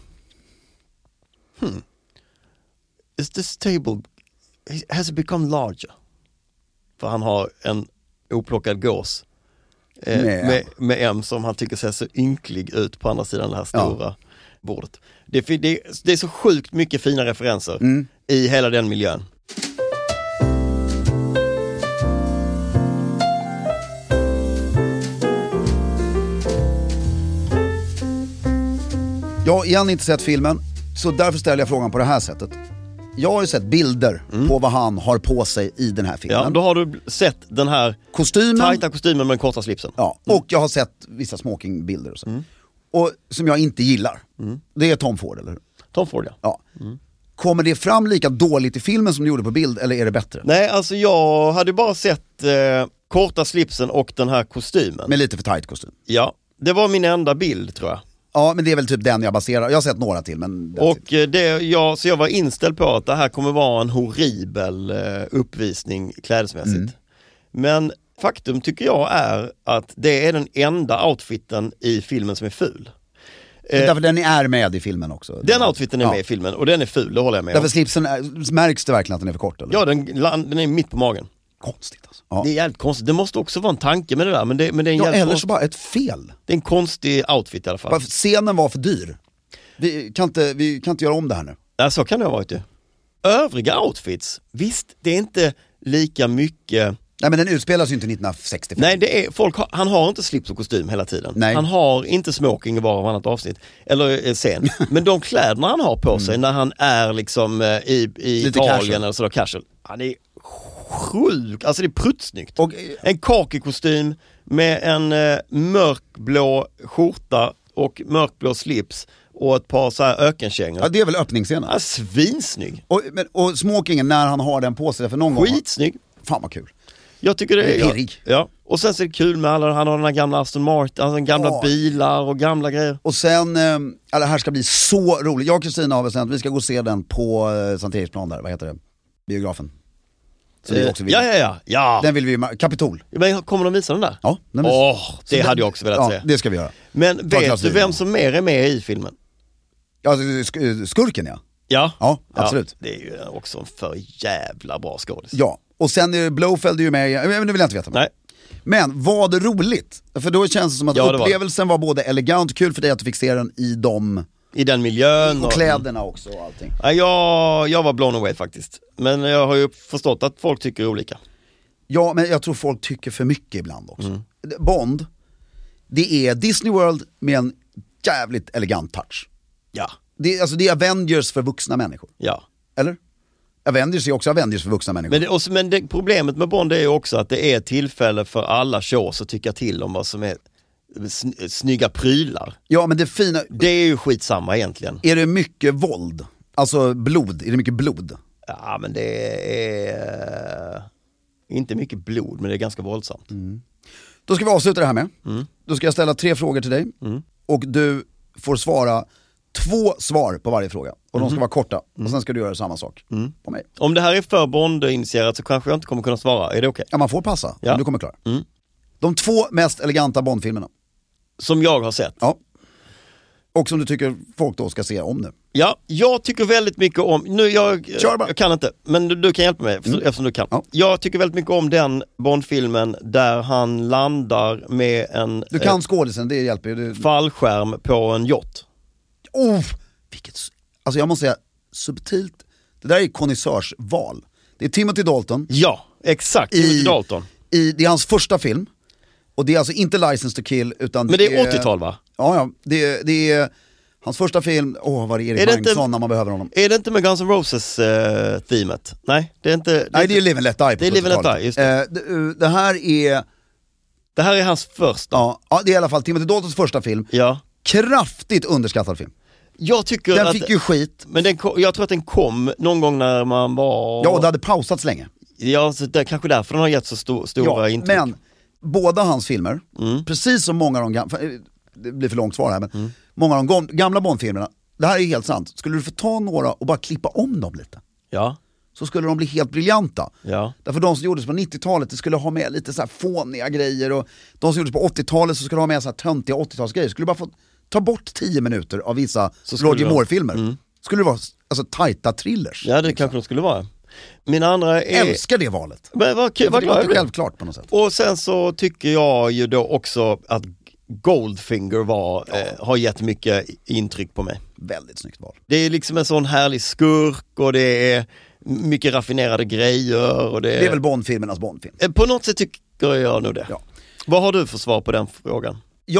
Is this table, has it become larger? För han har en oplockad gås med M som han tycker ser så ynklig ut på andra sidan det här stora bordet. Det är så sjukt mycket fina referenser i hela den miljön. Jag har igen inte sett filmen, så därför ställer jag frågan på det här sättet. Jag har ju sett bilder på vad han har på sig i den här filmen. Ja, då har du sett den här tajta kostymen med den korta slipsen. Ja, och jag har sett vissa smokingbilder och så. Och som jag inte gillar. Det är Tom Ford, eller hur? Tom Ford, ja. kommer det fram lika dåligt i filmen som du gjorde på bild, eller är det bättre? Nej, alltså jag hade bara sett korta slipsen och den här kostymen. Med lite för tight kostym. Ja, det var min enda bild tror jag. Ja, men det är väl typ den jag baserar. Jag har sett några till, men... Och så jag var inställd på att det här kommer vara en horribel uppvisning klädesmässigt. Men faktum tycker jag är att det är den enda outfiten i filmen som är ful. Därför den är med i filmen också. Den outfiten är med i filmen och den är ful, det håller jag med därför om. slipsen, märks det verkligen att den är för kort? Eller? Ja, den är mitt på magen. Konstigt alltså. Ja. Det är jävligt konstigt, det måste också vara en tanke med det där. Men det är en Ja, eller så bara ett fel. Det är en konstig outfit i alla fall. Bara för scenen var för dyr. Vi kan inte göra om det här nu. Ja, så kan det ha varit det. Övriga outfits, visst, det är inte lika mycket... Nej, men den utspelas ju inte 1965. Nej, det är han har inte slips och kostym hela tiden. Nej. Han har inte smoking i var och annat avsnitt eller scen. Men de kläderna han har på sig när han är liksom i Italien casual. eller sådär casual. Han är sjuk, alltså det är prutsnyggt. Och, en kakekostym med en mörkblå skjorta och mörkblå slips och ett par så här ökenkängor. ja, det är väl öppningsscenen. Ja, svinsnygg. Och smokingen när han har den på sig för någon gång. Skitsnygg. Fan vad kul. Jag tycker det är pirrig. ja. Och sen så är det kul med alla, han har den här gamla Aston Martin, alltså gamla bilar och gamla grejer. Och sen, det här ska bli så roligt. Jag och Kristina har bestämt att vi ska gå och se den på Sankt Eriksplan där, vad heter det? Biografen. Så vi också vill. Ja. Den vill vi, Kapitol. Men kommer de visa den där? Ja, den det hade jag också velat se. Det ska vi göra. Men vet du vem som mer är med i filmen? Ja, skurken ja. Ja, absolut. Det är ju också en för jävla bra skådis. Ja, och sen är Blofeld är ju med, men det vill jag inte veta. Nej. Men var det roligt? För då känns det som att upplevelsen var både elegant och kul för dig att du fick se den i den miljön. Och kläderna också och allting. Ja, jag var blown away faktiskt. Men jag har ju förstått att folk tycker olika. Ja, men jag tror folk tycker för mycket ibland också. Bond, det är Disney World med en jävligt elegant touch. Ja. Det är Avengers för vuxna människor. Ja. Eller? Avengers är också Avengers för vuxna människor. Men problemet med Bond är ju också att det är tillfälle för alla shows att tycka till om vad som är snygga prylar. Ja, men det fina... Det är ju skitsamma egentligen. Är det mycket våld? Alltså blod? Är det mycket blod? Ja, men det är inte mycket blod, men det är ganska våldsamt. Då ska vi avsluta det här med. Då ska jag ställa 3 frågor till dig. Och du får svara 2 svar på varje fråga. Och de ska vara korta. Och sen ska du göra samma sak på mig. Om det här är för Bond-initierat så kanske jag inte kommer kunna svara. Är det okej? Ja, man får passa om du kommer klara. De 2 mest eleganta Bond-filmerna. Som jag har sett? Ja. Och som du tycker folk då ska se om nu. Ja, jag tycker väldigt mycket om... Jag kan inte, men du kan hjälpa mig eftersom du kan. Ja. Jag tycker väldigt mycket om den Bond-filmen där han landar med en... Du kan skådisen, det hjälper ju. Fallskärm på en yacht. Vilket... Alltså jag måste säga, subtilt. Det där är konnässörsval. Det är Timothy Dalton. Ja, exakt. Timothy Dalton. Det är hans första film. Och det är alltså inte License to Kill utan men det är 80-tal va? Ja, det är hans första film. Vad är Erik Magnusson när man behöver honom? Är det inte med Guns N' Roses teamet? Nej, det är inte... Nej, det är Live and Let Die på 70-talet. Det är Live and Let Die, just det. Det här är... Det här är hans första. Ja, det är i alla fall Timothy Daltons första film. Ja. Kraftigt underskattad film. Jag tycker den fick ju skit. Men jag tror att den kom någon gång när man var... Ja, och det hade pausats länge. Ja, så det kanske därför den har gett så stora intryck. Men båda hans filmer, precis som många av de gamla... Det blir för långt svar här, men många av de gamla Bond-filmerna, det här är helt sant. Skulle du få ta några och bara klippa om dem lite, så skulle de bli helt briljanta. Därför de som gjordes på 90-talet, det skulle ha med lite så här fåniga grejer, och de som gjordes på 80-talet så skulle ha med så här töntiga 80-talsgrejer. Skulle du bara få ta bort 10 minuter av vissa Roger Moore-filmer, skulle det vara alltså tajta thrillers. Ja, det kanske det skulle vara. Min andra är... Älskar det valet. Men vad kul, det låter självklart på något sätt. Och sen så tycker jag ju då också att Goldfinger har gett mycket intryck på mig. Väldigt snyggt val. Det är liksom en sån härlig skurk och det är mycket raffinerade grejer. Och det är väl Bondfilmernas Bondfilm. På något sätt tycker jag nog det. Ja. Vad har du för svar på den frågan?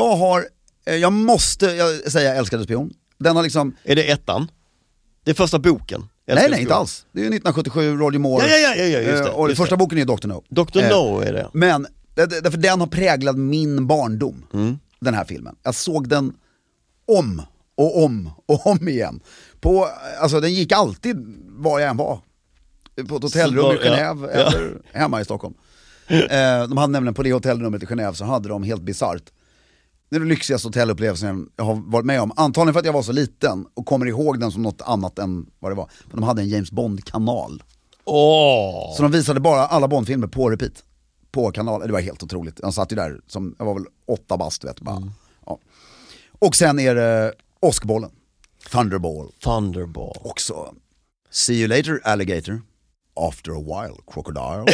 Jag måste säga Älskade spion. Den har liksom... Är det ettan? Det är första boken? Nej, inte alls. Det är 1977, Roger Moore. Ja, just det. Och just första boken är Dr. No. Dr. No är det. Men, därför den har präglat min barndom, den här filmen. Jag såg den om och om igen Alltså den gick alltid var jag än var. På ett hotellrum i Genève eller hemma i Stockholm. De hade nämligen på det hotellrummet i Genève så hade de helt bizarrt. Det är den lyxigaste hotellupplevelsen jag har varit med om. Antagligen för att jag var så liten och kommer ihåg den som något annat än vad det var. Men de hade en James Bond-kanal. Så de visade bara alla Bond-filmer på repeat. På kanalen, det var helt otroligt. Jag satt ju där, som, jag var väl 8 bast vet bara. Ja. Och sen är det åskbollen. Thunderball. Också. See you later alligator. After a while crocodile.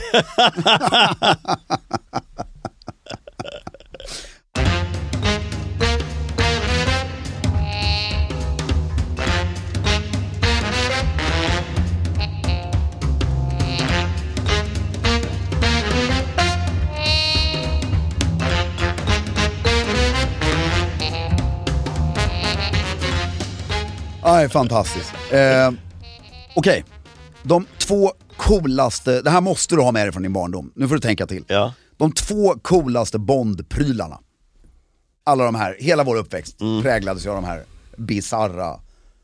Ja, fantastiskt. Okej. De 2 coolaste, det här måste du ha med dig från din barndom. Nu får du tänka till. Ja. De 2 coolaste Bond-prylarna. Alla de här, hela vår uppväxt präglades ju av de här bizarra.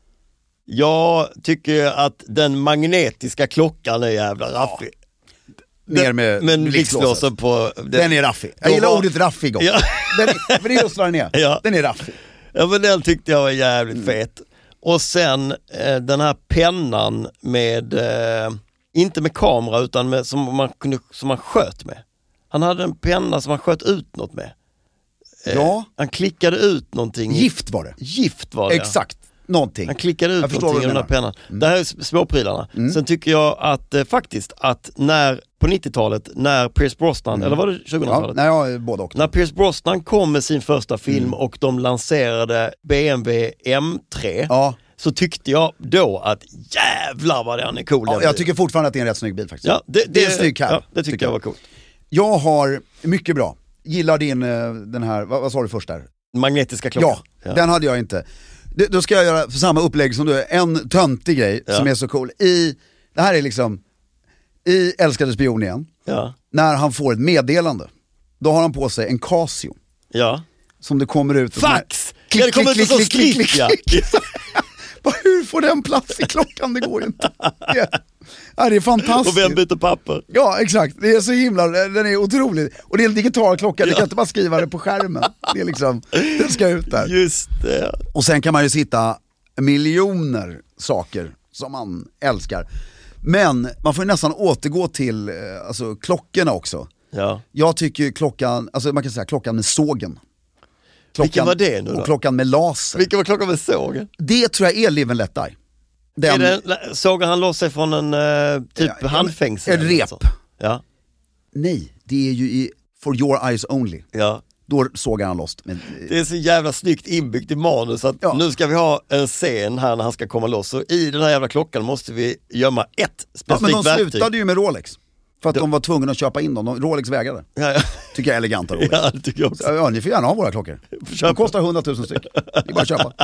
Jag tycker att den magnetiska klockan är jävla raffig. Ner med blixtlåser på den är raffig. Jag gillar ordet raffig också. Ja. Men det är just vad den är. Ja. Den är raffig. Ja, men den tyckte jag var jävligt fet. Och sen den här pennan med, inte med kamera utan med, som man sköt med. Han hade en penna som han sköt ut något med. Ja. Han klickade ut någonting. Gift var det. Exakt. Någonting. Han klickade ut någonting i den här pennan. Det här är småprylarna. Sen tycker jag att faktiskt att när på 90-talet när Pierce Brosnan, eller var det 2000-talet? Ja, nej, både och. När Pierce Brosnan kom med sin första film och de lanserade BMW M3 så tyckte jag då att jävlar vad den är cool. Ja, jag tycker fortfarande att det är en rätt snygg bil faktiskt. Ja, det är en snygg här. Ja, det tycker jag var coolt. Jag har mycket bra. Gillar din, den här, vad sa du först där? Magnetiska klockan. Ja, den hade jag inte. Då ska jag göra samma upplägg som du. En töntig grej som är så cool. Det här är liksom i Älskade spion igen. Ja. När han får ett meddelande. Då har han på sig en Casio. Ja. Som det kommer ut. Fax! Det kommer ut som skrift. Hur får den plats i klockan? Det går ju inte. Det är fantastiskt. Och vem byter papper? Ja, exakt. Det är så himla, den är otrolig. Och det är en digital klocka, du kan inte bara skriva det på skärmen. Det är liksom, den ska ut där. Just det. Och sen kan man ju sitta miljoner saker som man älskar. Men man får ju nästan återgå till alltså, klockorna också. Ja. Jag tycker ju klockan, alltså man kan säga klockan med sågen. Vilken var det nu då? Och klockan med laser. Vilken var klockan med sågen? Det tror jag är Live and Let Die. Såg han loss sig från en typ handfängsel? Ett rep. Ja. Nej, det är ju i For Your Eyes Only. Ja. Då såg han loss. Men det är så jävla snyggt inbyggt i manus att nu ska vi ha en scen här när han ska komma loss. Och i den här jävla klockan måste vi gömma ett specifikt men de verktyg. slutade ju med Rolex. För att de var tvungna att köpa in dem. Rolex vägrade. Ja. Tycker jag är eleganta Rolex. Ja, det tycker jag också. Ja, ni får gärna ha våra klockor. De kostar 100 000 styck. Det är bara att köpa.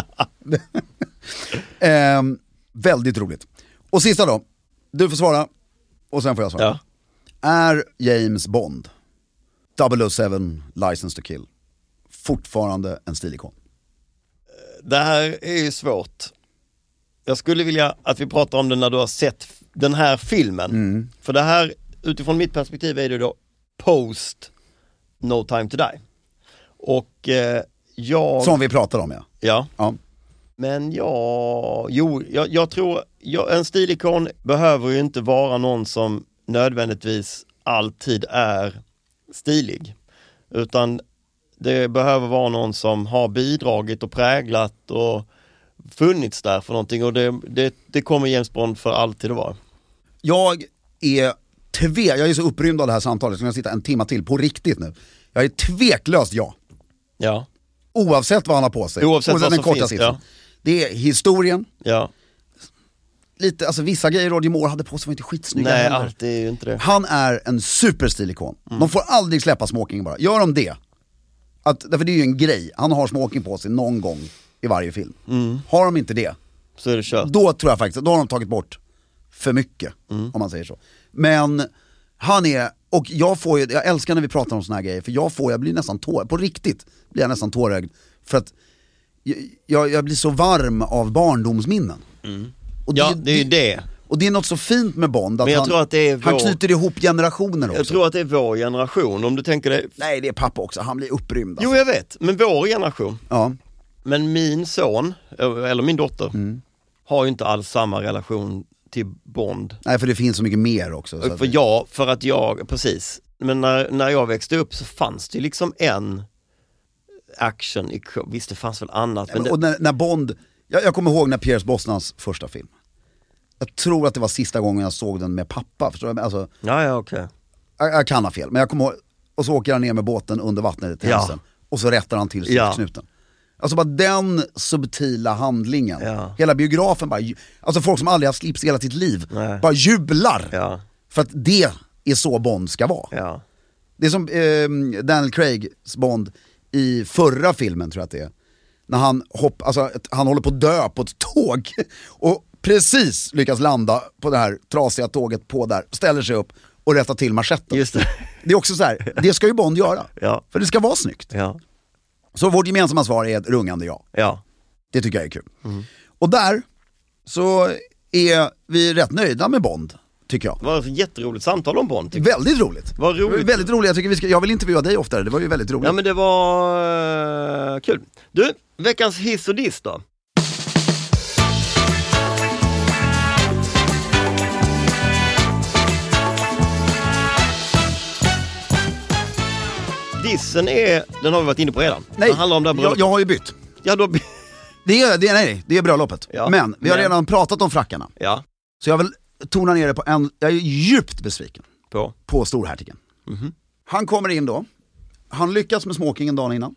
Väldigt roligt. Och sista då. Du får svara. Och sen får jag svara. Ja. Är James Bond 007 License to Kill fortfarande en stilikon? Det här är ju svårt. Jag skulle vilja att vi pratar om det när du har sett den här filmen. För det här, utifrån mitt perspektiv, är det då post No Time to Die. Och som vi pratade om, ja. Men jag tror en stilikon behöver ju inte vara någon som nödvändigtvis alltid är stilig. Utan det behöver vara någon som har bidragit och präglat och funnits där för någonting. Och det kommer James Bond för alltid att vara. Jag är så upprymd av det här samtalet så jag sitta en timme till på riktigt nu. Jag är tveklöst Ja. Oavsett vad han har på sig. Oavsett vad som finns, ja. Det är historien. Ja. Lite, alltså vissa grejer Roger Moore hade på sig var inte skitsnygga. Nej, allt är ju inte det. Han är en superstilikon. De får aldrig släppa smokingen bara. Gör de det? Därför det är ju en grej. Han har smoking på sig någon gång i varje film. Har de inte det, så är det kört. Då tror jag faktiskt, då har de tagit bort för mycket, om man säger så. Men han är, och jag älskar när vi pratar om såna här grejer, för jag blir nästan på riktigt blir jag nästan tårögd, för att jag blir så varm av barndomsminnen. Och Ja, det är ju det. Och det är något så fint med Bond, att Men jag tror att det är han knyter ihop generationer också. Jag tror att det är vår generation, om du tänker det. Nej, det är pappa också, han blir upprymd alltså. Jo, jag vet, men vår generation. Ja. Men min son, eller min dotter, har ju inte alls samma relation till Bond. Nej, för det finns så mycket mer också. Så Precis. Men när jag växte upp så fanns det liksom en action, visst det fanns väl annat. Men och när Bond, jag kommer ihåg när Pierce Brosnans första film. Jag tror att det var sista gången jag såg den med pappa, förstår du? Alltså, ja, okej. Jag kan ha fel, men jag kommer ihåg, och så åker han ner med båten under vattnet i Themsen, och så rättar han till knuten. Alltså bara den subtila handlingen. Hela biografen bara, alltså folk som aldrig har slips hela sitt liv, bara jublar. För att det är så Bond ska vara. Det är som Daniel Craigs Bond i förra filmen, tror jag att det är. När han håller på att dö på ett tåg och precis lyckas landa på det här trasiga tåget på där, ställer sig upp och rättar till manschetten. Just det. Det är också så här, det ska ju Bond göra. För det ska vara snyggt. Så vårt gemensamma svar är ett rungande ja. Det tycker jag är kul. Och där så är vi rätt nöjda med Bond, tycker jag. Det var ett jätteroligt samtal om Bond. Väldigt roligt. Vad roligt. Väldigt roligt. Jag vill intervjua dig oftare, det var ju väldigt roligt. Ja, men det var kul. Du, veckans hiss och diss då? Dissen den har vi varit inne på redan. Nej, handlar om det jag har ju bytt. Ja, då... det är bröllopet. Men vi har redan pratat om frackarna. Så jag vill tona ner det på jag är djupt besviken på storhertigen. Han kommer in då. Han lyckas med smokingen dagen innan.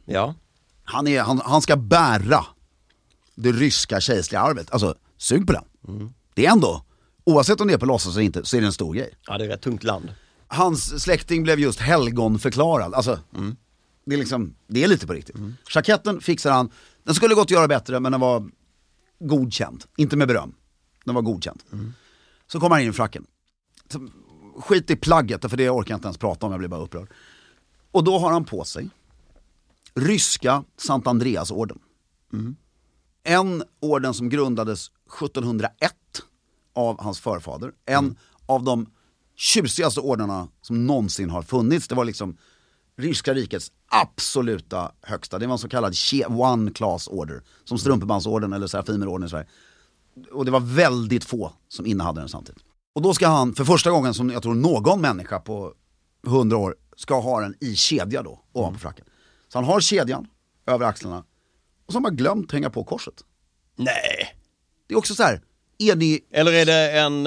Han ska bära det ryska kejserliga arvet. Alltså, sug på den. Det är ändå, oavsett om det är på låtsas eller inte, så är det en stor grej. Ja, det är ett tungt land. Hans släkting blev just helgonförklarad. Alltså, det är lite på riktigt. Jaketten fixar han. Den skulle gått att göra bättre, men den var godkänd. Inte med beröm. Den var godkänd. Så kommer han in i fracken. Så, skit i plagget, för det orkar jag inte ens prata om, jag blir bara upprörd. Och då har han på sig ryska Sant Andreas-orden. En orden som grundades 1701 av hans förfader. En av de tjusigaste orderna som någonsin har funnits. Det var liksom ryska rikets absoluta högsta. Det var en så kallad one class order, som Strumpebandsorden eller Serafimerorden i Sverige. Och det var väldigt få som innehade den samtidigt. Och då ska han, för första gången som jag tror någon människa på 100 år, ska ha den i kedja då, ovanpå fracken. Så han har kedjan över axlarna, och så har man glömt hänga på korset. Nej. Det är också så här, eller är det en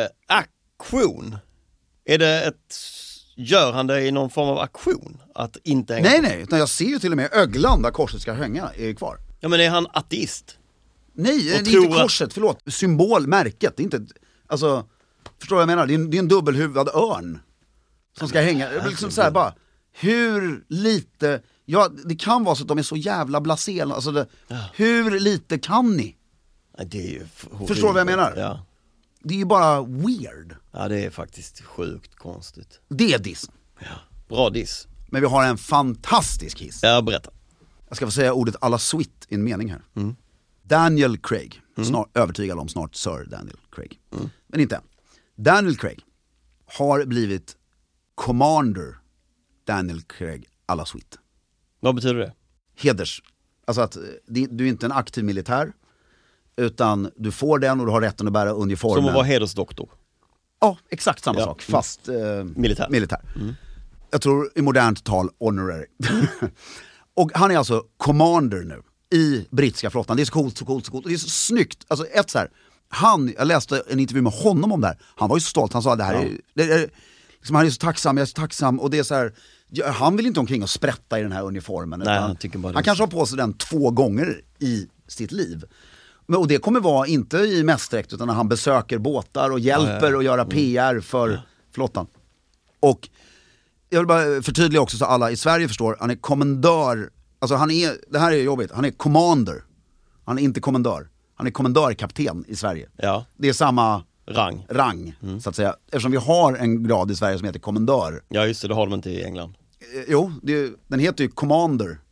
aktion? Är det gör han det i någon form av aktion? Att inte hänga Nej, utan jag ser ju till och med öglan där korset ska hänga är kvar. Ja, men är han ateist? Nej, det är inte korset, förlåt. Symbolmärket, det är inte, alltså, förstår vad jag menar? Det är en dubbelhuvad örn som ska hänga. Det är liksom så här bara, hur lite, det kan vara så att de är så jävla blasé, alltså hur lite kan ni? Ja, det är ju förstår vad jag menar? Ja. Det är ju bara weird. Ja, det är faktiskt sjukt konstigt. Det är diss. Ja, bra diss. Men vi har en fantastisk hiss. Ja, berätta. Jag ska få säga ordet alla sweet i en mening här. Daniel Craig. Övertygad om snart Sir Daniel Craig. Men inte än. Daniel Craig har blivit Commander Daniel Craig alla sweet. Vad betyder det? Heders. Alltså att du är inte en aktiv militär, utan du får den och du har rätten att bära uniformen. Som att vara hedersdoktor. Ja, exakt samma sak, fast militär. Jag tror i modernt tal honorary. Och han är alltså commander nu i brittiska flottan. Det är så coolt. Och det är så snyggt. Alltså jag läste en intervju med honom om det här. Han var ju så stolt, han sa det här liksom, han är så tacksam, jag är så tacksam. Och det är så här, han vill inte omkring och sprätta i den här uniformen. Nej, han kanske har på sig den 2 gånger i sitt liv. Och det kommer vara inte i mästräkt, utan när han besöker båtar och hjälper att göra PR för flottan. Och jag vill bara förtydliga också så alla i Sverige förstår, han är kommendör, alltså det här är jobbigt, han är commander. Han är inte kommendör. Han är kommendörkapten i Sverige. Ja. Det är samma rang så att säga. Eftersom vi har en grad i Sverige som heter kommendör. Ja, just det har de inte i England. Jo, den heter ju commander.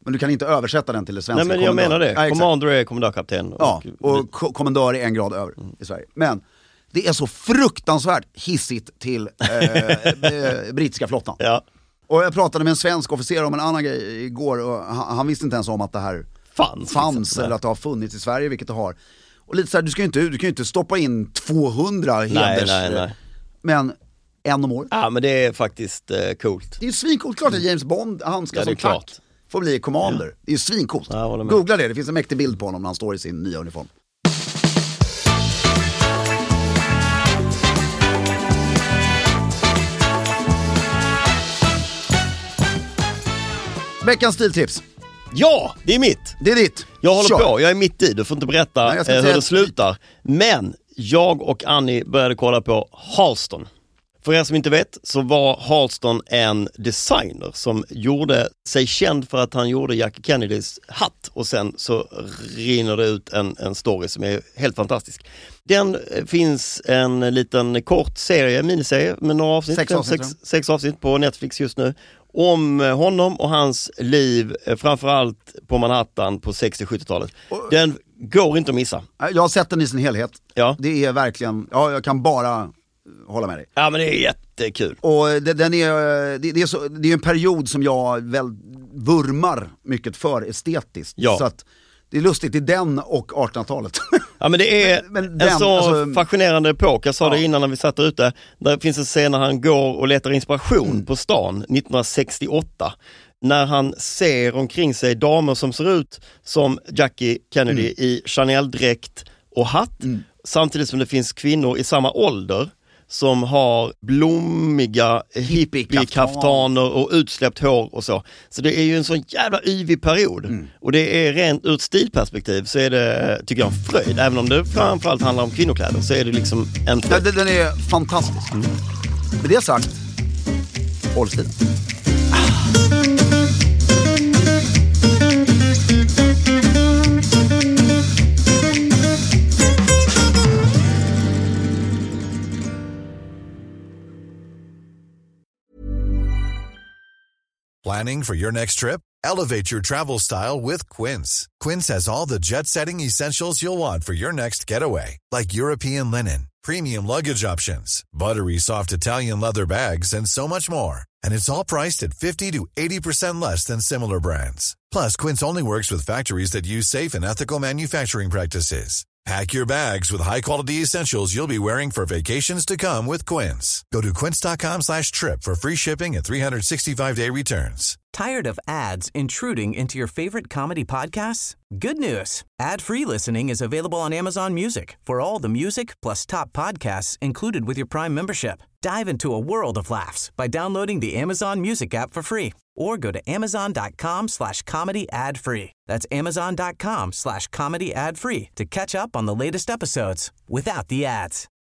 Men du kan inte översätta den till det svenska. Nej, men jag menar det. Ja, Commander är kommendörkapten. Och kommendör är en grad över i Sverige. Men det är så fruktansvärt hissigt till brittiska flottan. Ja. Och jag pratade med en svensk officer om en annan grej igår och han visste inte ens om att det här fanns liksom, eller att det har funnits i Sverige, vilket det har. Och lite så här, du kan ju inte stoppa in 200 heders. Nej. Men en om året. Ja, men det är faktiskt coolt. Det är ju svincoolt, klart att James Bond, han ska som klart. tack få bli commander. Det är ju svincoolt. Googla det finns en mäktig bild på honom när han står i sin nya uniform. Veckans stiltips. Ja, det är mitt. Det är ditt. Jag håller på, jag är mitt i. Du får inte berätta hur det slutar. Men jag och Annie började kolla på Halston. För er som inte vet så var Halston en designer som gjorde sig känd för att han gjorde Jackie Kennedys hatt. Och sen så rinner det ut en story som är helt fantastisk. Den finns en liten kort serie, miniserie med några avsnitt. Sex avsnitt på Netflix just nu. Om honom och hans liv, framförallt på Manhattan på 60-70-talet. Den går inte att missa. Jag har sett den i sin helhet. Ja. Det är verkligen, jag kan bara hålla med dig. Ja, men det är jättekul. Och det är en period som jag väl vurmar mycket för estetiskt. Ja. Så att det är lustigt, det är den och 1800-talet. Ja, men det är en så fascinerande epok. Jag sa det innan när vi satt ute. Där finns en scen när han går och letar inspiration på stan 1968. När han ser omkring sig damer som ser ut som Jackie Kennedy i Chanel-dräkt och hatt. Samtidigt som det finns kvinnor i samma ålder som har blommiga hippie-kaftaner och utsläppt hår och så. Så det är ju en sån jävla yvig period. Och det är rent ur ett stilperspektiv så är det, tycker jag, en fröjd. Även om det framförallt handlar om kvinnokläder så är det liksom en fröjd. Ja, den är fantastisk. Med det sagt, håll stilen. Planning for your next trip? Elevate your travel style with Quince. Quince has all the jet-setting essentials you'll want for your next getaway, like European linen, premium luggage options, buttery soft Italian leather bags, and so much more. And it's all priced at 50 to 80% less than similar brands. Plus, Quince only works with factories that use safe and ethical manufacturing practices. Pack your bags with high-quality essentials you'll be wearing for vacations to come with Quince. Go to quince.com/trip for free shipping and 365-day returns. Tired of ads intruding into your favorite comedy podcasts? Good news. Ad-free listening is available on Amazon Music for all the music plus top podcasts included with your Prime membership. Dive into a world of laughs by downloading the Amazon Music app for free or go to amazon.com/comedy ad-free. That's amazon.com/comedy ad-free to catch up on the latest episodes without the ads.